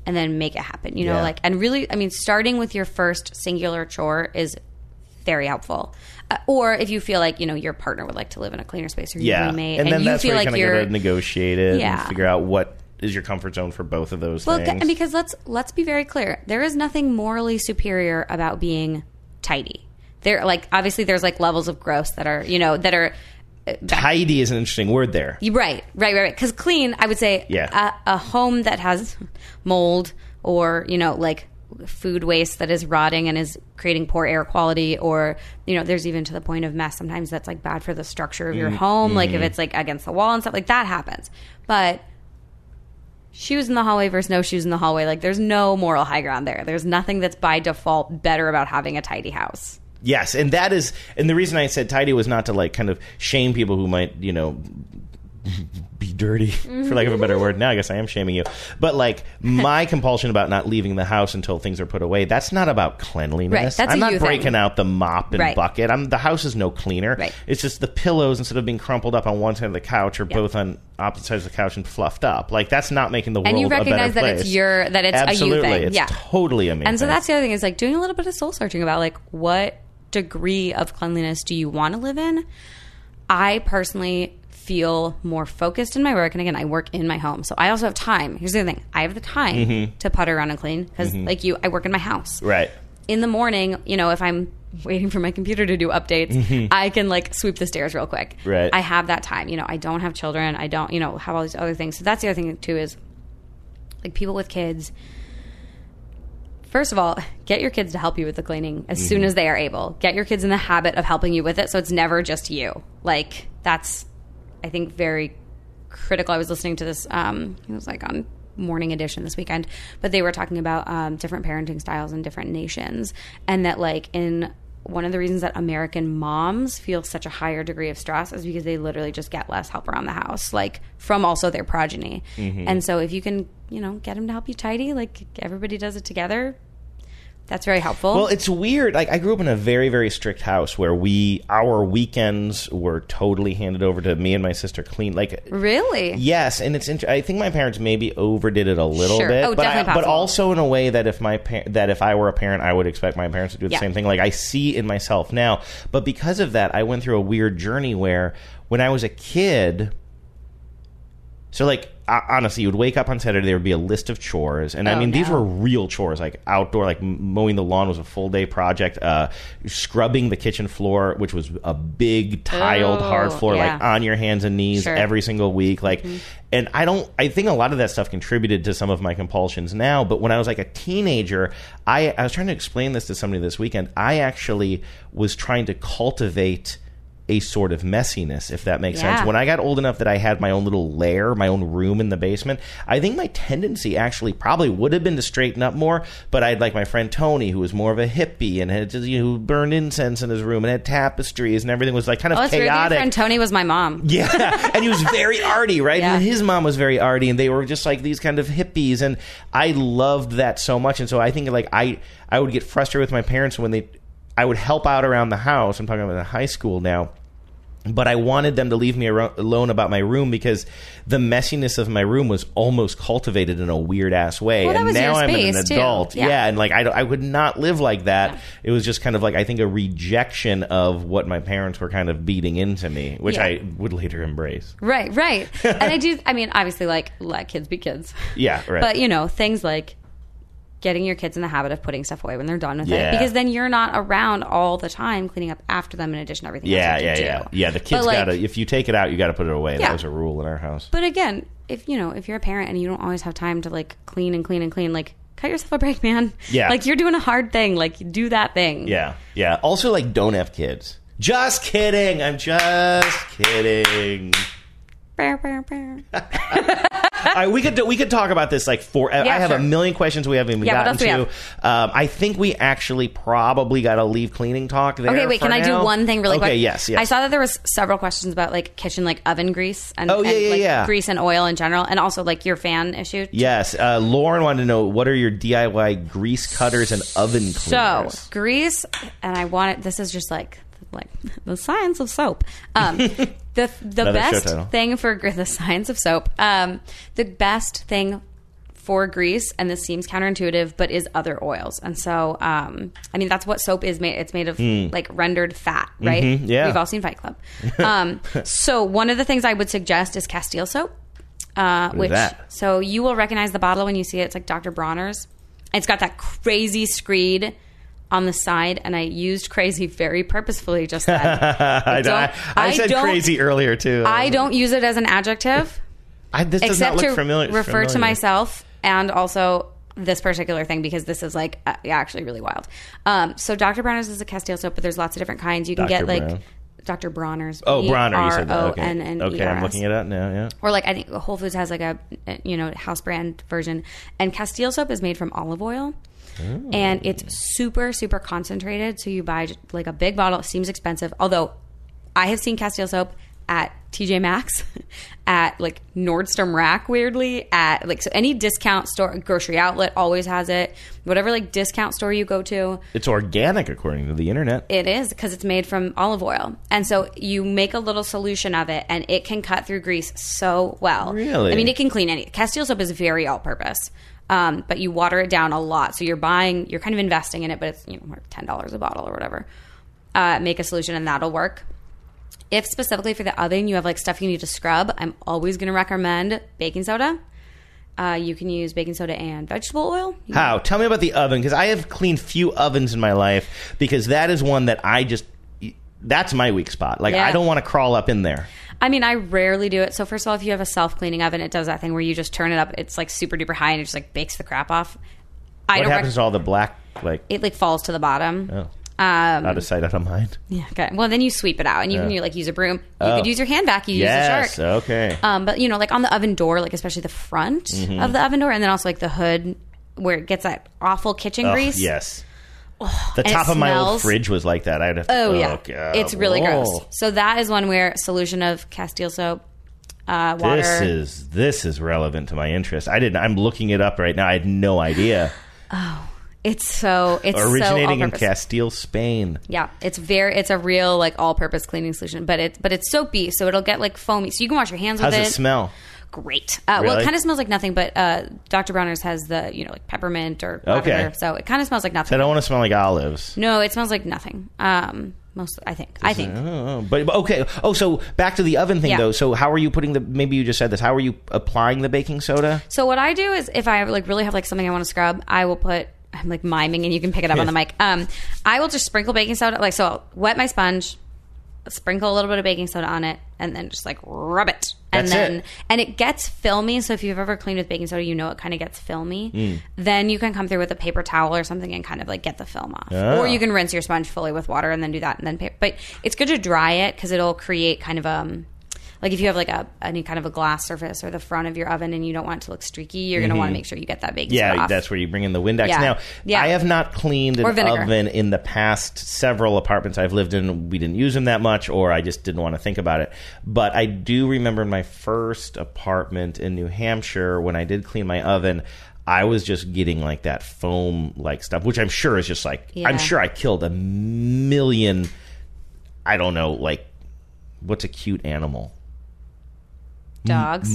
and then make it happen. You know, like, and really, I mean, starting with your first singular chore is very helpful. Or if you feel like, you know, your partner would like to live in a cleaner space, or your roommate, and then you that's feel where like you're you're going to negotiate it Yeah. and figure out what is your comfort zone for both of those things. Well, because let's be very clear. There is nothing morally superior about being tidy. There, like, obviously there's like levels of gross that are, you know, that are tidy is an interesting word there. Right. Because clean, I would say, a home that has mold or, you know, like food waste that is rotting and is creating poor air quality, or, you know, there's even to the point of mess sometimes that's like bad for the structure of your home, like if it's like against the wall and stuff, like that happens. But shoes in the hallway versus no shoes in the hallway, like there's no moral high ground there. There's nothing that's by default better about having a tidy house. Yes, and that is, and the reason I said tidy was not to like kind of shame people who might, you know, be dirty, for lack of a better word. Now I guess I am shaming you. But like my compulsion about not leaving the house until things are put away, that's not about cleanliness. Right, that's I'm a not you breaking thing. out the mop and Right. bucket. The house is no cleaner. Right. It's just the pillows, instead of being crumpled up on one side of the couch, are both on opposite sides of the couch and fluffed up. Like that's not making the world And you a better recognize that place. it's a Absolutely. you thing. It's Yeah. totally amazing. And so that's the other thing, is like doing a little bit of soul searching about like what degree of cleanliness do you want to live in. I personally feel more focused in my work, and again, I work in my home, so I also have time. Here's the other thing: I have the time to putter around and clean because, like you, I work in my house. Right. In the morning, you know, if I'm waiting for my computer to do updates, I can like sweep the stairs real quick. Right. I have that time. You know, I don't have children. I don't, you know, have all these other things. So that's the other thing too, is like people with kids. First of all, get your kids to help you with the cleaning as soon as they are able. Get your kids in the habit of helping you with it, so it's never just you. Like, that's, I think, very critical. I was listening to this, it was like on Morning Edition this weekend, but they were talking about different parenting styles in different nations, and that, like, in one of the reasons that American moms feel such a higher degree of stress is because they literally just get less help around the house, like, from also their progeny. And so if you can, you know, get them to help you tidy, like, everybody does it together, that's very helpful. Well, it's weird. Like, I grew up in a very, very strict house where our weekends were totally handed over to me and my sister clean. Like, really? Yes, and it's. I think my parents maybe overdid it a little Sure. bit. Oh, but definitely but possible. also in a way that if I were a parent, I would expect my parents to do the Yeah. same thing. Like, I see in myself now. But because of that, I went through a weird journey where when I was a kid. So, like, honestly, you would wake up on Saturday, there would be a list of chores. And, I mean, these were real chores, like outdoor, like mowing the lawn was a full-day project. Scrubbing the kitchen floor, which was a big, tiled, hard floor, like on your hands and knees every single week. Like, and I think a lot of that stuff contributed to some of my compulsions now. But when I was, like, a teenager, I was trying to explain this to somebody this weekend. I actually was trying to cultivate a sort of messiness, if that makes sense. When I got old enough that I had my own little lair, my own room in the basement, I think my tendency actually probably would have been to straighten up more, but I had like my friend Tony, who was more of a hippie and had just, who burned incense in his room and had tapestries and everything was like kind of chaotic. Your friend Tony was my mom. Yeah, and he was very arty, right? Yeah. And his mom was very arty, and they were just like these kind of hippies, and I loved that so much. And so I think like I would get frustrated with my parents when I would help out around the house. I'm talking about in high school now. But I wanted them to leave me alone about my room because the messiness of my room was almost cultivated in a weird-ass way. Well, that and was now your I'm an space, too. adult. Yeah. And like I would not live like that. It was just kind of like, I think, a rejection of what my parents were kind of beating into me, which I would later embrace. Right. And I mean, obviously, like, let kids be kids. Yeah, right. But, you know, things like getting your kids in the habit of putting stuff away when they're done with it, because then you're not around all the time cleaning up after them in addition to everything else you have to do. Yeah, the kids gotta, if you take it out, you gotta put it away. That was a rule in our house. But again, if you're a parent and you don't always have time to like clean, like, cut yourself a break, man. Yeah. Like, you're doing a hard thing, like, do that thing. Yeah. Also, like, don't have kids. Just kidding. I'm just kidding. We could talk about this like forever. I have a million questions we haven't even gotten to. I think we actually probably got to leave cleaning talk there. Okay, wait. Can I do one thing really quick? Okay, yes. I saw that there was several questions about like kitchen, like oven grease and, grease and oil in general, and also like your fan issue. Yes, Lauren wanted to know, what are your DIY grease cutters and oven cleaners? So grease, and this is just like the science of soap. The best thing for the science of soap. The best thing for grease, and this seems counterintuitive, but is other oils. And so, I mean, that's what soap is made. It's made of like rendered fat, right? Mm-hmm, yeah. We've all seen Fight Club. So one of the things I would suggest is Castile soap. So you will recognize the bottle when you see it. It's like Dr. Bronner's. It's got that crazy screed on the side, and I used crazy very purposefully just then. I said crazy earlier too. I don't use it as an adjective. This does not look familiar. Refer to myself and also this particular thing because this is like actually really wild. So Dr. Bronner's is a Castile soap, but there's lots of different kinds. You can get like Dr. Bronner's. Oh, Bronner, you said that. Okay, Bronner. I'm looking it up now. Yeah. Or like I think Whole Foods has like a house brand version, and Castile soap is made from olive oil. Oh. And it's super, super concentrated. So you buy like a big bottle. It seems expensive. Although I have seen Castile soap at TJ Maxx, at like Nordstrom Rack, weirdly, at like so any discount store, grocery outlet always has it. Whatever like discount store you go to. It's organic according to the internet. It is because it's made from olive oil. And so you make a little solution of it and it can cut through grease so well. Really? I mean, it can clean any. Castile soap is very all-purpose. But you water it down a lot. So you're kind of investing in it, but it's $10 a bottle or whatever. Make a solution and that'll work. If specifically for the oven, you have like stuff you need to scrub, I'm always going to recommend baking soda. You can use baking soda and vegetable oil. How? Tell me about the oven, because I have cleaned few ovens in my life, because that is one that that's my weak spot. Like, I don't want to crawl up in there. I mean, I rarely do it. So first of all, if you have a self-cleaning oven, it does that thing where you just turn it up. It's like super duper high and it just like bakes the crap off. What happens to all the black, like... It like falls to the bottom. Oh. Out of sight, out of mind. Yeah, okay. Well, then you sweep it out, and you can like use a broom. You could use your hand vac. You use the shark. Okay. But like on the oven door, like especially the front of the oven door, and then also like the hood where it gets that awful kitchen grease. Yes. The top of my old fridge was like that. I'd have to, God. It's really gross. So that is one where solution of Castile soap, water. This is relevant to my interest. I'm looking it up right now. I had no idea. It's originating in all-purpose. Castile, Spain. Yeah, it's a real like all-purpose cleaning solution, but it's soapy, so it'll get like foamy, so you can wash your hands with it. How's it smell? Great. Really? Well, it kind of smells like nothing, but Dr. Bronner's has the like peppermint or lavender, so it kind of smells like nothing. So I don't want to smell like olives. No, it smells like nothing. Mostly, I think. But okay. Oh, so back to the oven thing though. So how are you putting maybe you just said this. How are you applying the baking soda? So what I do is if I like really have like something I want to scrub, I'm like miming and you can pick it up on the mic. I will just sprinkle baking soda. So I'll wet my sponge, sprinkle a little bit of baking soda on it, and then just like rub it. And and it gets filmy. So if you've ever cleaned with baking soda, it kind of gets filmy. Then you can come through with a paper towel or something and kind of like get the film off. Or you can rinse your sponge fully with water and then do that and then but it's good to dry it because it'll create kind of like if you have like any kind of a glass surface or the front of your oven and you don't want it to look streaky, you're going to want to make sure you get that baking soda off. That's where you bring in the Windex. Now, I have not cleaned an oven in the past several apartments I've lived in. We didn't use them that much, or I just didn't want to think about it. But I do remember in my first apartment in New Hampshire, when I did clean my oven, I was just getting like that foam like stuff, which I'm sure is just like, I'm sure I killed a million, I don't know, like, what's a cute animal? Dogs.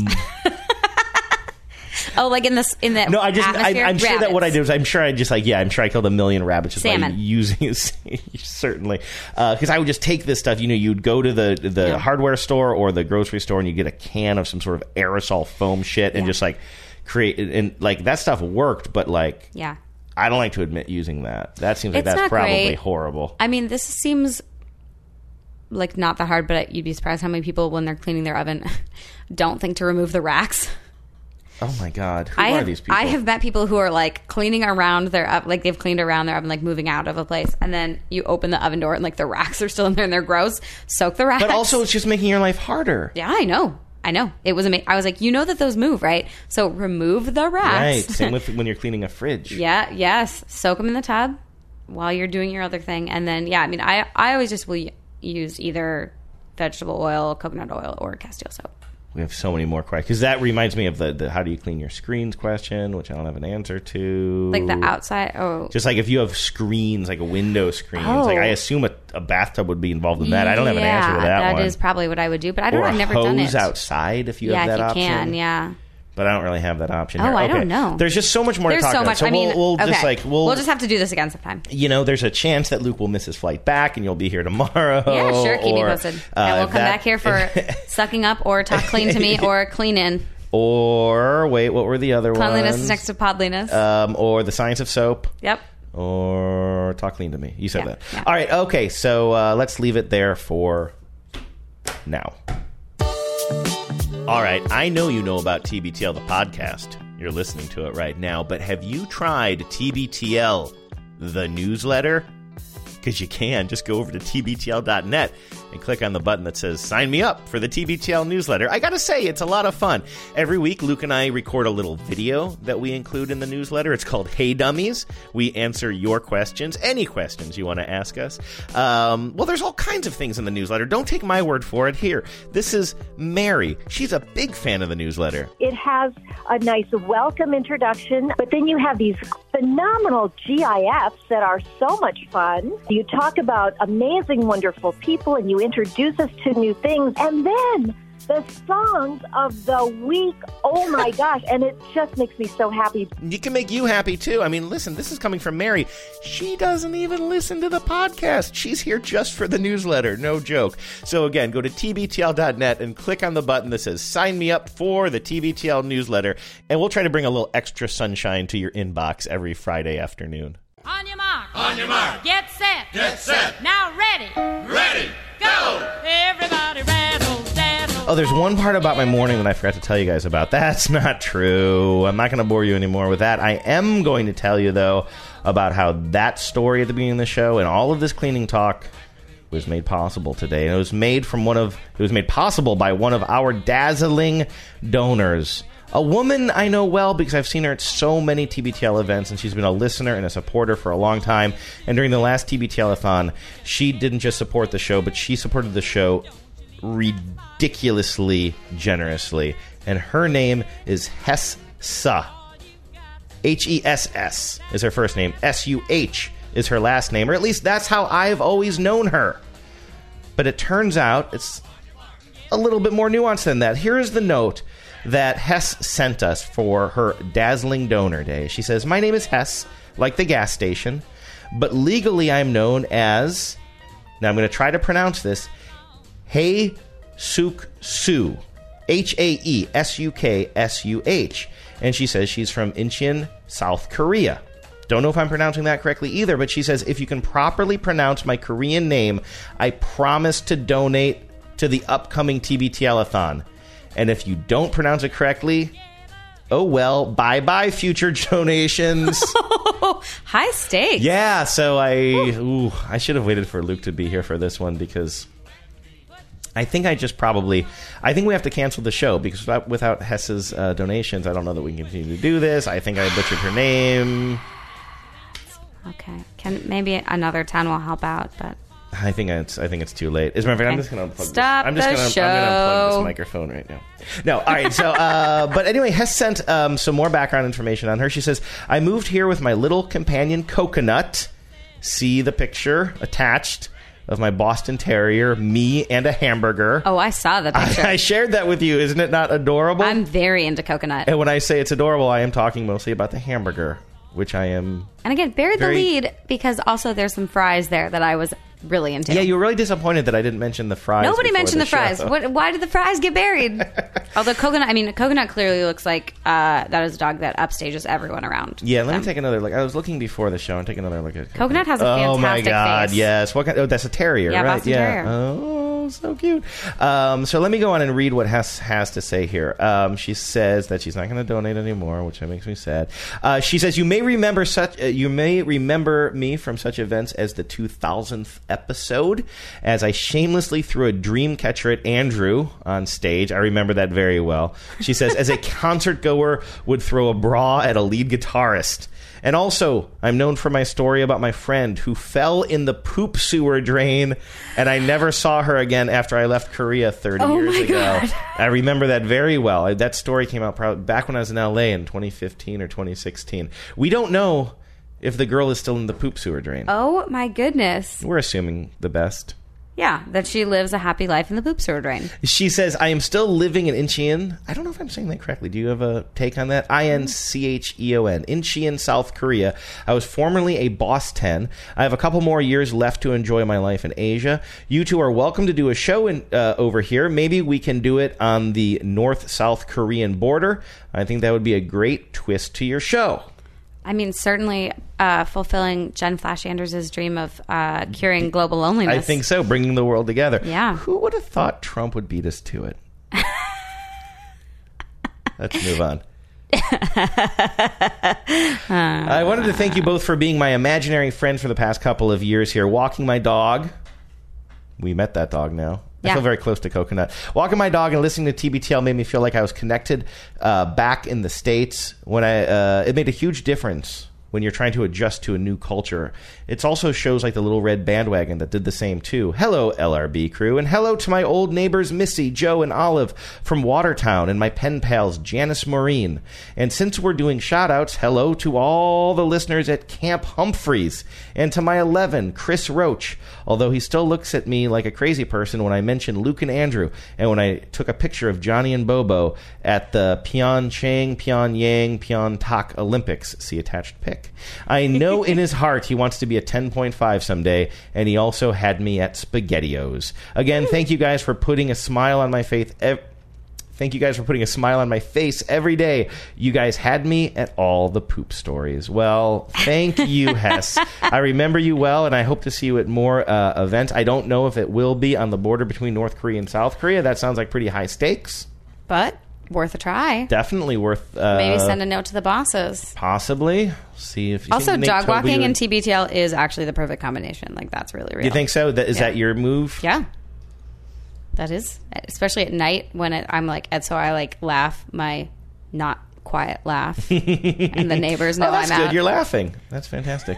Oh, like in that. No, I'm sure that what I did was I'm sure I killed a million rabbits just salmon. by using certainly because I would just take this stuff. You'd go to the hardware store or the grocery store and you get a can of some sort of aerosol foam shit and just like create and like that stuff worked, but like I don't like to admit using that. That seems like that's probably great. Horrible. I mean, this seems like not that hard, but you'd be surprised how many people when they're cleaning their oven don't think to remove the racks. Oh my God. Who are these people? I have met people who are like cleaning around their oven, like they've cleaned around their oven, like moving out of a place, and then you open the oven door and like the racks are still in there and they're gross. Soak the racks. But also it's just making your life harder. Yeah, I know. It was amazing. I was like, that those move, right? So remove the racks. Right. Same with when you're cleaning a fridge. Yes. Soak them in the tub while you're doing your other thing. And then, I always just will use either vegetable oil, coconut oil, or Castile soap. We have so many more questions. Because that reminds me of the how do you clean your screens question, which I don't have an answer to. Like the outside? Oh. Just like if you have screens, like a window screen. Like I assume a bathtub would be involved in that. I don't have an answer to that one. That is probably what I would do. But I've never done it. Or a hose outside if you have that option. Yeah, if you can, But I don't really have that option. Oh, here. I Okay. don't know. There's just so much more There's to talk so about. much. So I mean, we'll okay. just we'll just have to do this again sometime. there's a chance that Luke will miss his flight back, and you'll be here tomorrow. Yeah, sure. Keep me posted. And we'll come that- back here for sucking up or talk clean to me or clean in. Or wait, what were the other Cleanliness ones? is next to podliness. Or the science of soap. Yep. Or talk clean to me. You said Yeah, that. yeah. All right. Okay. So let's leave it there for now. All right. I know you know about TBTL, the podcast. You're listening to it right now. But have you tried TBTL, the newsletter? Because you can. Just go over to tbtl.net and click on the button that says sign me up for the TBTL newsletter. I gotta say, it's a lot of fun. Every week, Luke and I record a little video that we include in the newsletter. It's called Hey Dummies. We answer your questions, any questions you want to ask us. Well, there's all kinds of things in the newsletter. Don't take my word for it. Here, this is Mary. She's a big fan of the newsletter. It has a nice welcome introduction, but then you have these phenomenal GIFs that are so much fun. You talk about amazing, wonderful people, and you introduce us to new things. And then the songs of the week, oh my gosh, and it just makes me so happy. It can make you happy, too. I mean, listen, this is coming from Mary. She doesn't even listen to the podcast. She's here just for the newsletter. No joke. So, again, go to tbtl.net and click on the button that says sign me up for the TBTL newsletter, and we'll try to bring a little extra sunshine to your inbox every Friday afternoon. On your mark. On your mark. Get set. Get set. Now ready. Ready. Go. Everybody rattle, dazzle. Oh, there's one part about my morning that I forgot to tell you guys about. That's not true. I'm not going to bore you anymore with that. I am going to tell you, though, about how that story at the beginning of the show and all of this cleaning talk was made possible today. And it was made possible by one of our dazzling donors. A woman I know well because I've seen her at so many TBTL events, and she's been a listener and a supporter for a long time. And during the last TBTL-a-thon, she didn't just support the show, but she supported the show ridiculously generously. And her name is Hessa. H-E-S-S is her first name. S-U-H is her last name, or at least that's how I've always known her. But it turns out it's a little bit more nuanced than that. Here is the note that Hess sent us for her dazzling donor day. She says, "My name is Hess, like the gas station, but legally I'm known as," now I'm going to try to pronounce this, Hae Suk Soo, Haesuksuh. And she says she's from Incheon, South Korea. Don't know if I'm pronouncing that correctly either, but she says, if you can properly pronounce my Korean name, I promise to donate to the upcoming TBTL-a-thon. And if you don't pronounce it correctly, oh well, bye-bye future donations. High stakes. Yeah, so I should have waited for Luke to be here for this one because I think we have to cancel the show because without Hess's donations, I don't know that we can continue to do this. I think I butchered her name. Okay. Maybe another 10 will help out, but I think it's too late. As a matter of fact, I'm just going to unplug Stop this. I'm going to unplug this microphone right now. No, all right. So, but anyway, Hess sent some more background information on her. She says, "I moved here with my little companion Coconut. See the picture attached of my Boston Terrier, me, and a hamburger." Oh, I saw the picture. I shared that with you. Isn't it not adorable? I'm very into Coconut. And when I say it's adorable, I am talking mostly about the hamburger, which I am. And again, buried the lead because also there's some fries there that I was really into. Yeah, you were really disappointed that I didn't mention the fries. Nobody mentioned the fries. show. Why did the fries get buried? Although Coconut clearly looks like that is a dog that upstages everyone around. Yeah, let me take another look. I was looking before the show and take another look at Coconut has a fantastic Oh my God, face. yes. What kind? Oh, that's a terrier, Yeah, right? Boston Terrier. Oh, so cute. So let me go on and read what Hess has to say here. She says that she's not going to donate anymore, which makes me sad. She says, you may remember me from such events as the 2000th episode, as I shamelessly threw a dream catcher at Andrew on stage. I remember that very well. She says, as a concert goer would throw a bra at a lead guitarist. And also, I'm known for my story about my friend who fell in the poop sewer drain, and I never saw her again after I left Korea 30 years ago. God. I remember that very well. That story came out probably back when I was in LA in 2015 or 2016. We don't know if the girl is still in the poop sewer drain. Oh, my goodness. We're assuming the best. Yeah, that she lives a happy life in the poop sewer drain. She says, I am still living in Incheon. I don't know if I'm saying that correctly. Do you have a take on that? Incheon. Incheon, South Korea. I was formerly a boss 10. I have a couple more years left to enjoy my life in Asia. You two are welcome to do a show over here. Maybe we can do it on the North-South Korean border. I think that would be a great twist to your show. I mean, certainly fulfilling Jen Flash Anders' dream of curing global loneliness. I think so, bringing the world together. Yeah. Who would have thought Trump would beat us to it? Let's move on. I wanted to thank you both for being my imaginary friends for the past couple of years here. Walking my dog. We met that dog now. I feel very close to Coconut. Walking my dog and listening to TBTL made me feel like I was connected back in the States. It made a huge difference when you're trying to adjust to a new culture. It also shows like the Little Red Bandwagon that did the same too. Hello, LRB crew, and hello to my old neighbors Missy, Joe, and Olive from Watertown, and my pen pals Janice Maureen. And since we're doing shout-outs, hello to all the listeners at Camp Humphreys, and to my 11, Chris Roach, although he still looks at me like a crazy person when I mention Luke and Andrew, and when I took a picture of Johnny and Bobo at the Pyeongchang Olympics. See attached pic. I know in his heart he wants to be a 10.5 someday, and he also had me at SpaghettiOs. Again, thank you guys for putting a smile on my face. Thank you guys for putting a smile on my face every day. You guys had me at all the poop stories. Well, thank you, Hess. I remember you well, and I hope to see you at more events. I don't know if it will be on the border between North Korea and South Korea. That sounds like pretty high stakes. But worth a try. Definitely worth... maybe send a note to the bosses. Possibly. See if you also, think dog Toby walking and TBTL is actually the perfect combination. Like, that's really real. You think so? Is that your move? Yeah. That is. Especially at night when I'm like, and so I like laugh my not quiet laugh. And the neighbors know that's I'm good. out. You're laughing. That's fantastic.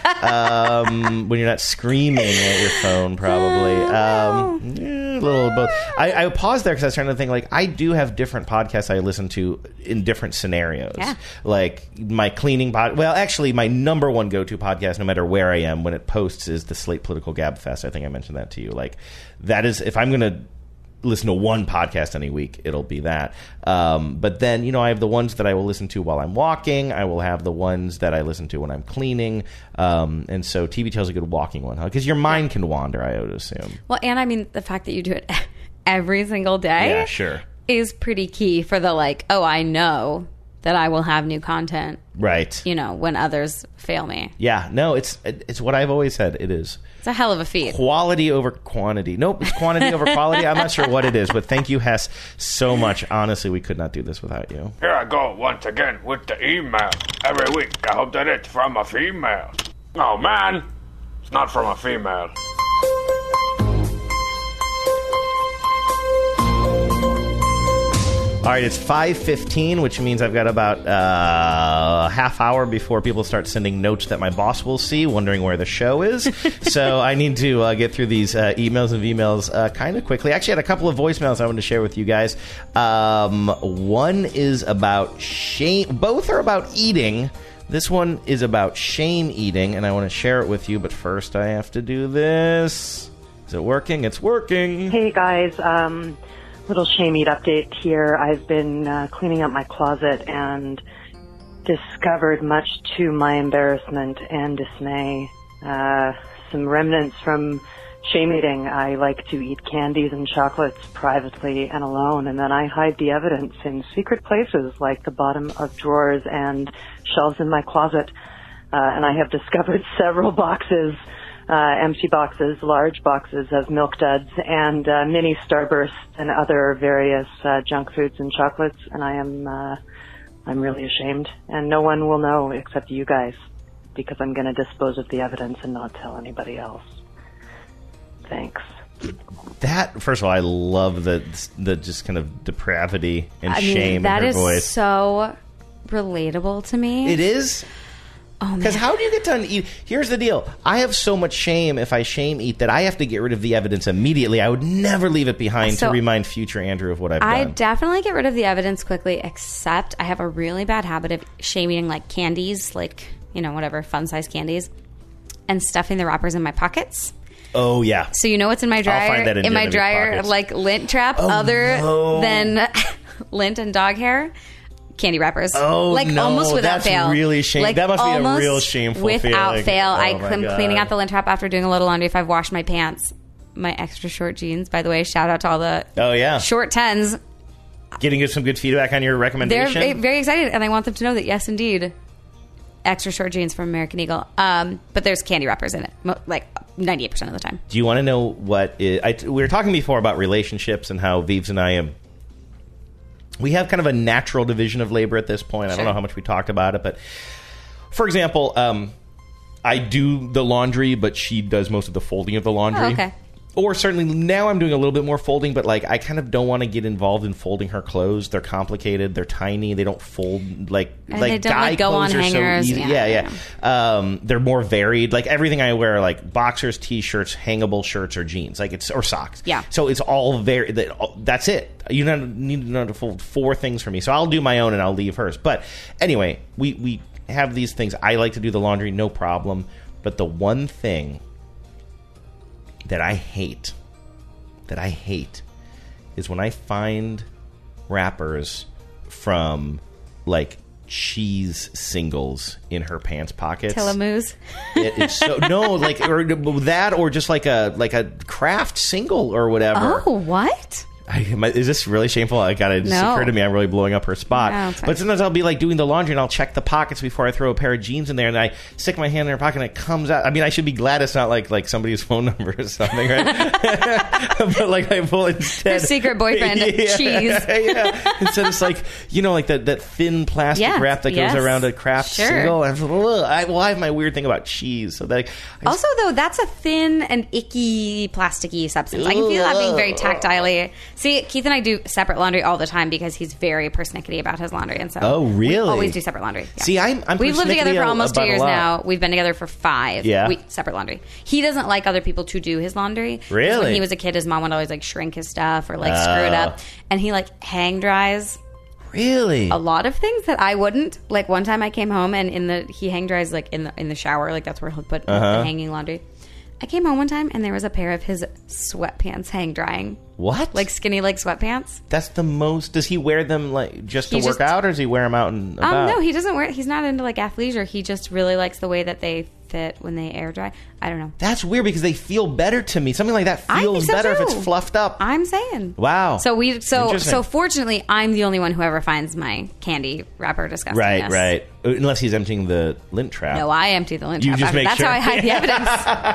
When you're not screaming at your phone, probably. A little of both. I paused there because I was trying to think, like, I do have different podcasts I listen to in different scenarios. Yeah. Like, my cleaning well, actually, my number one go-to podcast, no matter where I am, when it posts, is the Slate Political Gab Fest. I think I mentioned that to you. Like, that is, if I'm going to listen to one podcast any week, it'll be that. But then, I have the ones that I will listen to while I'm walking. I will have the ones that I listen to when I'm cleaning. And so TBTL is a good walking one, huh? Because your mind can wander, I would assume. Well, and I mean, the fact that you do it every single day yeah, sure. is pretty key for the like, oh, I know that I will have new content. Right. When others fail me. Yeah. No, it's what I've always said. It is. It's a hell of a feat. Quality over quantity. Nope, it's quantity over quality. I'm not sure what it is, but thank you, Hess, so much. Honestly, we could not do this without you. Here I go once again with the email. Every week, I hope that it's from a female. Oh, man, it's not from a female. All right, it's 5:15, which means I've got about a half hour before people start sending notes that my boss will see, wondering where the show is. So I need to get through these emails and emails kind of quickly. Actually, I had a couple of voicemails I wanted to share with you guys. One is about shame. Both are about eating. This one is about shame eating, and I want to share it with you. But first, I have to do this. Is it working? It's working. Hey, guys. Little shame eat update here. I've been cleaning up my closet and discovered, much to my embarrassment and dismay, some remnants from shame eating. I like to eat candies and chocolates privately and alone, and then I hide the evidence in secret places like the bottom of drawers and shelves in my closet. And I have discovered several boxes, empty boxes, large boxes of Milk Duds and mini Starbursts and other various junk foods and chocolates, and I'm really ashamed, and no one will know except you guys, because I'm going to dispose of the evidence and not tell anybody else. Thanks. That, first of all, I love the just kind of depravity and shame in her voice. That is so relatable to me. It is? Because how do you get done eat? Here's the deal. I have so much shame if I shame eat that I have to get rid of the evidence immediately. I would never leave it behind to remind future Andrew of what I've done. I definitely get rid of the evidence quickly, except I have a really bad habit of shaming like candies, like, whatever, fun-size candies, and stuffing the wrappers in my pockets. Oh, yeah. So you know what's in my dryer? I'll find that in my Jennifer's dryer, pockets. like lint trap, than lint and dog hair. Candy wrappers. Oh, like no, almost without that's fail. really shameful. Like That must be a almost real shameful without feeling. fail. Oh, I my am God. cleaning out the lint trap after doing a load of laundry. If I've washed my pants, my extra short jeans, by the way, shout out to all the short 10s. Getting some good feedback on your recommendation. They're very excited, and I want them to know that, yes, indeed, extra short jeans from American Eagle. But there's candy wrappers in it, like 98% of the time. Do you want to know what is... we were talking before about relationships and how Vives and I we have kind of a natural division of labor at this point. I don't know how much we talked about it, but for example, I do the laundry, but she does most of the folding of the laundry. Oh, okay. Or certainly now I'm doing a little bit more folding, but like I kind of don't want to get involved in folding her clothes. They're complicated. They're tiny. They don't fold like And they don't, guy like, go clothes on are hangers. so easy. Yeah. They're more varied. Like everything I wear, like boxers, t-shirts, hangable shirts, or jeans, or socks. Yeah. So it's all very. That's it. You don't need to know to fold 4 things for me. So I'll do my own and I'll leave hers. But anyway, we have these things. I like to do the laundry, no problem. But the one thing that I hate is when I find wrappers from like cheese singles in her pants pockets. Tillamoose. It's so no, like or that, or just like a craft single or whatever. Oh, what? Is this really shameful? It just occurred to me I'm really blowing up her spot. No, it's fine. But sometimes I'll be like doing the laundry and I'll check the pockets before I throw a pair of jeans in there, and I stick my hand in her pocket and it comes out. I mean, I should be glad it's not like somebody's phone number or something, right? But like I pull instead Her secret boyfriend, cheese. Yeah. Instead it's like, like that thin plastic wrap that goes around a craft single. I have my weird thing about cheese. So that Also, though, that's a thin and icky, plasticky substance. I can feel that being very tactilely. See, Keith and I do separate laundry all the time because he's very persnickety about his laundry, and so we always do separate laundry. Yeah. See, I'm we've lived together for almost 2 about years a lot. now. We've been together for 5. Yeah. Separate laundry. He doesn't like other people to do his laundry. Really? When he was a kid, his mom would always like shrink his stuff or like screw it up, and he like hang dries. Really? A lot of things that I wouldn't. Like one time I came home and he hang dries like in the shower, like that's where he'll put the hanging laundry. I came home one time and there was a pair of his sweatpants hang drying. What? Like skinny leg sweatpants. That's the most. Does he wear them like just to work out, or does he wear them out and about? No, he doesn't wear. He's not into like athleisure. He just really likes the way that they fit when they air dry. I don't know. That's weird because they feel better to me. Something like that feels better if it's fluffed up. I'm saying. Wow. So fortunately, I'm the only one who ever finds my candy wrapper disgusting. Right. Unless he's emptying the lint trap. No, I empty the lint You trap. just make That's sure. how I hide the evidence.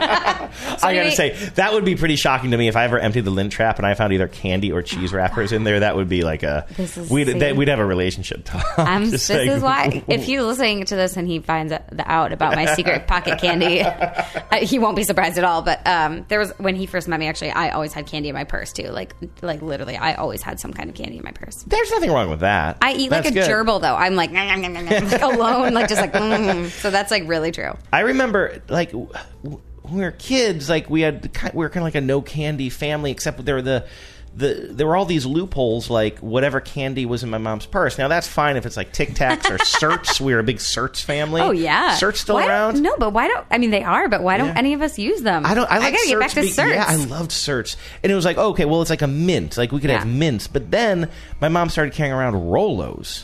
I gotta say that would be pretty shocking to me if I ever emptied the lint trap and I found either candy or cheese wrappers in there. That would be like we'd have a relationship talk. This is why if he's listening to this and he finds out about my secret pocket candy, he won't be surprised at all. But there was when he first met me. Actually, I always had candy in my purse too. Like literally, I always had some kind of candy in my purse. There's nothing wrong with that. I eat like a gerbil though. I'm like alone, like just like. So that's like really true. I remember like when we were kids, like we were kind of like a no candy family, except there were all these loopholes, like whatever candy was in my mom's purse. Now that's fine if it's like Tic Tacs or Certs. We were a big Certs family. Oh yeah, Certs still around? No, but why don't? I mean, they are, but why don't any of us use them? I gotta get back to Certs. Yeah, I loved Certs, and it was like okay, well, it's like a mint. Like we could have mints, but then my mom started carrying around Rolos.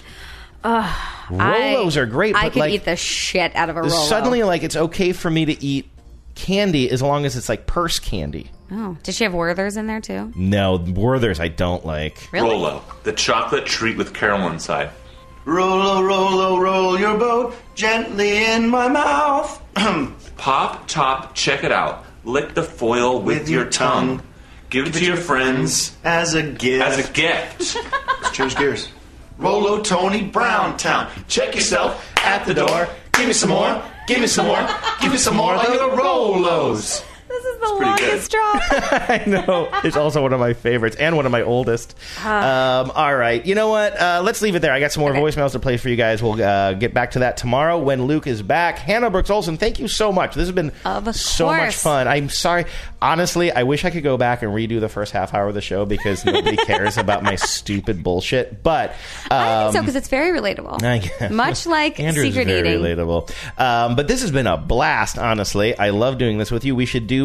Rolos are great. I but could like, eat the shit out of a Rolo. Suddenly, like it's okay for me to eat candy as long as it's like purse candy. Oh, does she have Werther's in there too? No, Werther's I don't like. Really? Rolo, the chocolate treat with caramel inside. Rolo, Rolo, roll your boat gently in my mouth. Pop, top, check it out. Lick the foil with your tongue. Give it to your friends as a gift. Change gears. Rolo, Tony, Brown Town. Check yourself at the door. Give me some more. Give me some more. Give me some more of your Rolos. This is the longest drop. I know. It's also one of my favorites and one of my oldest. All right. You know what? Let's leave it there. I got some more voicemails to play for you guys. We'll get back to that tomorrow when Luke is back. Hannah Brooks Olsen, thank you so much. This has been so much fun. I'm sorry. Honestly, I wish I could go back and redo the first half hour of the show because nobody cares about my stupid bullshit. But I think so because it's very relatable. I guess. Much like Andrew's secret very eating. relatable. But this has been a blast, honestly. I love doing this with you. We should do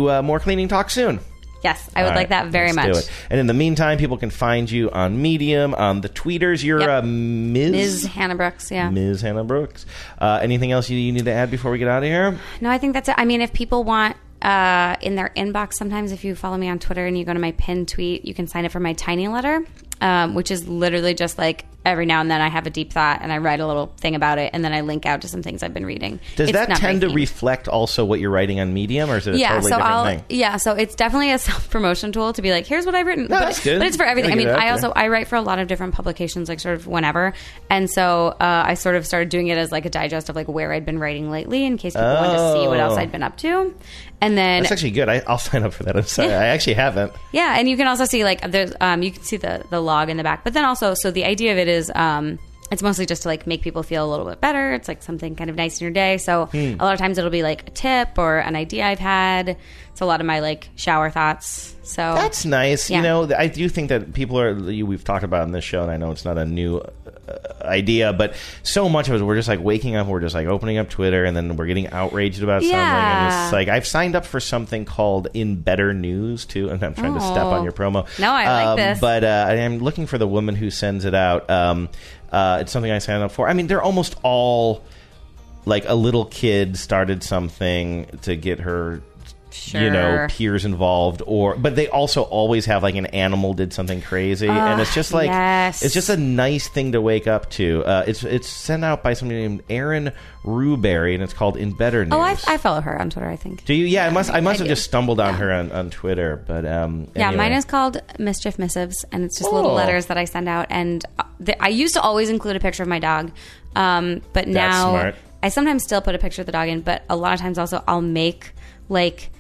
do more cleaning talk soon. Yes, I would like that very much. Do it. And in the meantime, people can find you on Medium, on the tweeters. You're Ms. Hannah Brooks, yeah. Ms. Hannah Brooks. Anything else you need to add before we get out of here? No, I think that's it. I mean, if people want in their inbox, sometimes if you follow me on Twitter and you go to my pinned tweet, you can sign up for my tiny letter, which is literally just like every now and then I have a deep thought and I write a little thing about it and then I link out to some things I've been reading. Does that tend to reflect also what you're writing on Medium, or is it a totally different thing? Yeah, so it's definitely a self-promotion tool to be like, here's what I've written. No, that's good. But it's for everything. I mean, I write for a lot of different publications, like sort of whenever. And so I sort of started doing it as like a digest of like where I'd been writing lately in case people wanted to see what else I'd been up to. And then that's actually good. I'll sign up for that. I'm sorry. I actually haven't. Yeah, and you can also see like there's you can see the log in the back. But then also, so the idea of it is it's mostly just to like make people feel a little bit better. It's like something kind of nice in your day. So a lot of times it'll be like a tip or an idea I've had. It's a lot of my like shower thoughts. So that's nice. Yeah. You know, I do think that people we've talked about in this show, and I know it's not a new idea, but so much of it, we're just like waking up, we're just like opening up Twitter, and then we're getting outraged about something. And it's like, I've signed up for something called In Better News too, and I'm trying to step on your promo. No, I like this. But I'm looking for the woman who sends it out. It's something I signed up for. I mean, they're almost all like a little kid started something to get her peers involved, but they also always have like an animal did something crazy, and it's just like it's just a nice thing to wake up to. It's sent out by somebody named Erin Ruberry, and it's called In Better News. Oh, I follow her on Twitter, I think. Do you? Yeah, I must have just stumbled on her on Twitter, but anyway. Mine is called Mischief Missives, and it's just little letters that I send out. And I used to always include a picture of my dog, but now smart. I sometimes still put a picture of the dog in, but a lot of times also I'll make like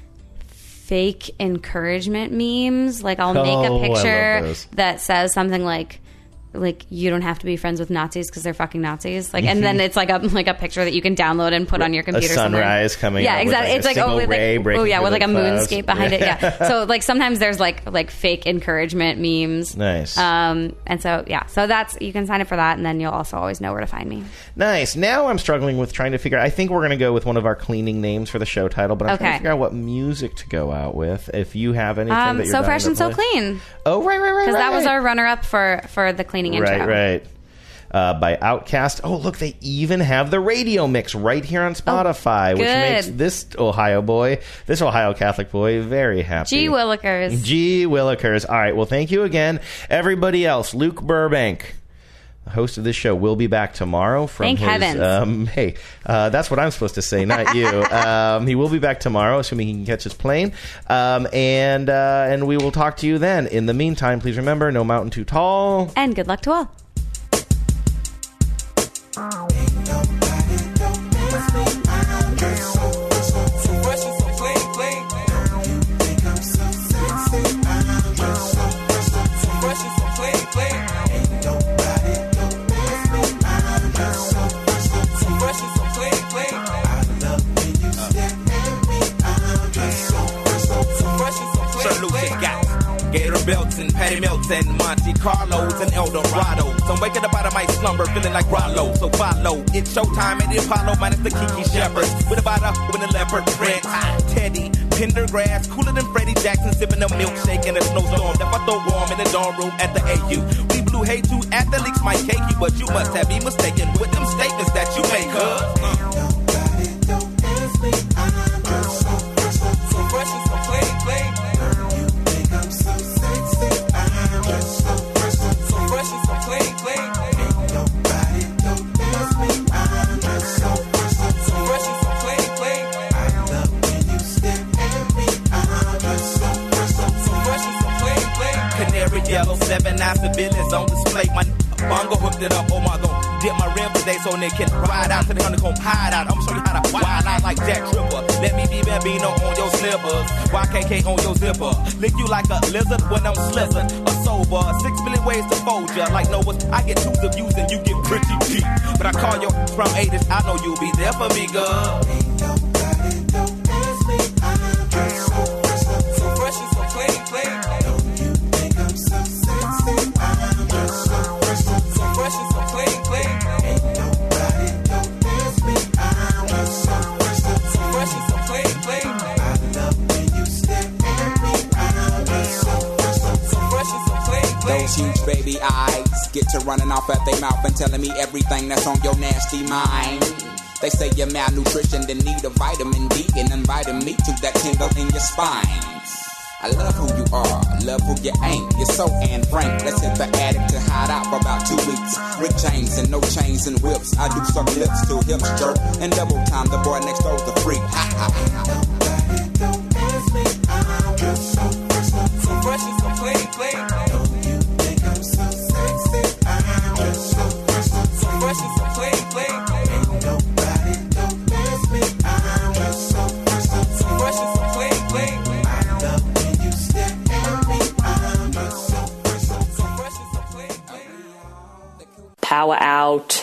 fake encouragement memes. Like I'll make a picture that says something like you don't have to be friends with Nazis because they're fucking Nazis. Like, and then it's like a picture that you can download and put on your computer. A sunrise somewhere. coming. Yeah, exactly. It's like with like a moonscape behind it. Yeah. So like sometimes there's like fake encouragement memes. Nice. And so so that's, you can sign up for that, and then you'll also always know where to find me. Nice. Now I'm struggling with trying to figure. I think we're going to go with one of our cleaning names for the show title, but I'm trying to figure out what music to go out with. If you have anything that you're So Fresh and So Clean. Oh, right. Because that was our runner-up for the cleaning intro. Right. By Outkast. Oh, look, they even have the radio mix right here on Spotify, which makes this Ohio Catholic boy very happy. Gee Willikers. All right, well, thank you again. Everybody else, Luke Burbank, the host of this show, will be back tomorrow from Thank heavens. Hey, that's what I'm supposed to say, not you. He will be back tomorrow, assuming he can catch his plane. And we will talk to you then. In the meantime, please remember, no mountain too tall. And good luck to all. Gator belts and Patty Melts and Monte Carlos and El Dorado. So I'm waking up out of my slumber feeling like Rollo. So follow, it's showtime at the Apollo minus the Kiki Shepherds. With a bada, with a leopard print. Teddy, Pendergrass, cooler than Freddie Jackson, sipping a milkshake in a snowstorm. That I throw warm in the dorm room at the AU. We blew hay to athletes might cake you, but you must have been mistaken with them statements that you make, Nobody don't ask me, I'm just so fresh and so clean. Yellow 7-9 civilians on display. My bongo hooked it up. Oh my god, dip my rim today so they can ride out to the honeycomb hide out. I'm show you how to wild out like Jack Tripper. Let me be Bambino on your slippers. YKK on your zipper. Lick you like a lizard when I'm slizzard. A sober, 6 million ways to fold ya. Like Noah's, I get 2 of views and you get pretty deep. But I call you from 80s, I know you'll be there for me, girl. Ain't nobody don't ask me, I'm just so fresh and so clean. Fresh and so clean. I love when you baby eyes get to running off at their mouth and telling me everything that's on your nasty mind. They say you're malnutrition, then need a vitamin D, and inviting me to that tingle in your spine. I love who you are, I love who you ain't. You're so Anne Frank, let's hit the attic to hide out for about 2 weeks. Rick James and no chains and whips. I do suck lips to hips jerk, and double time the boy next door's the freak. Ha ha ha. Don't ask me, I'm just so fresh and so clean, clean. You think I'm so sexy, I'm just so fresh and so clean, clean. Ain't nobody, don't ask me, I'm just so fresh and so clean, clean. I love when you stare at me, I'm just so fresh and so clean, clean. Power out.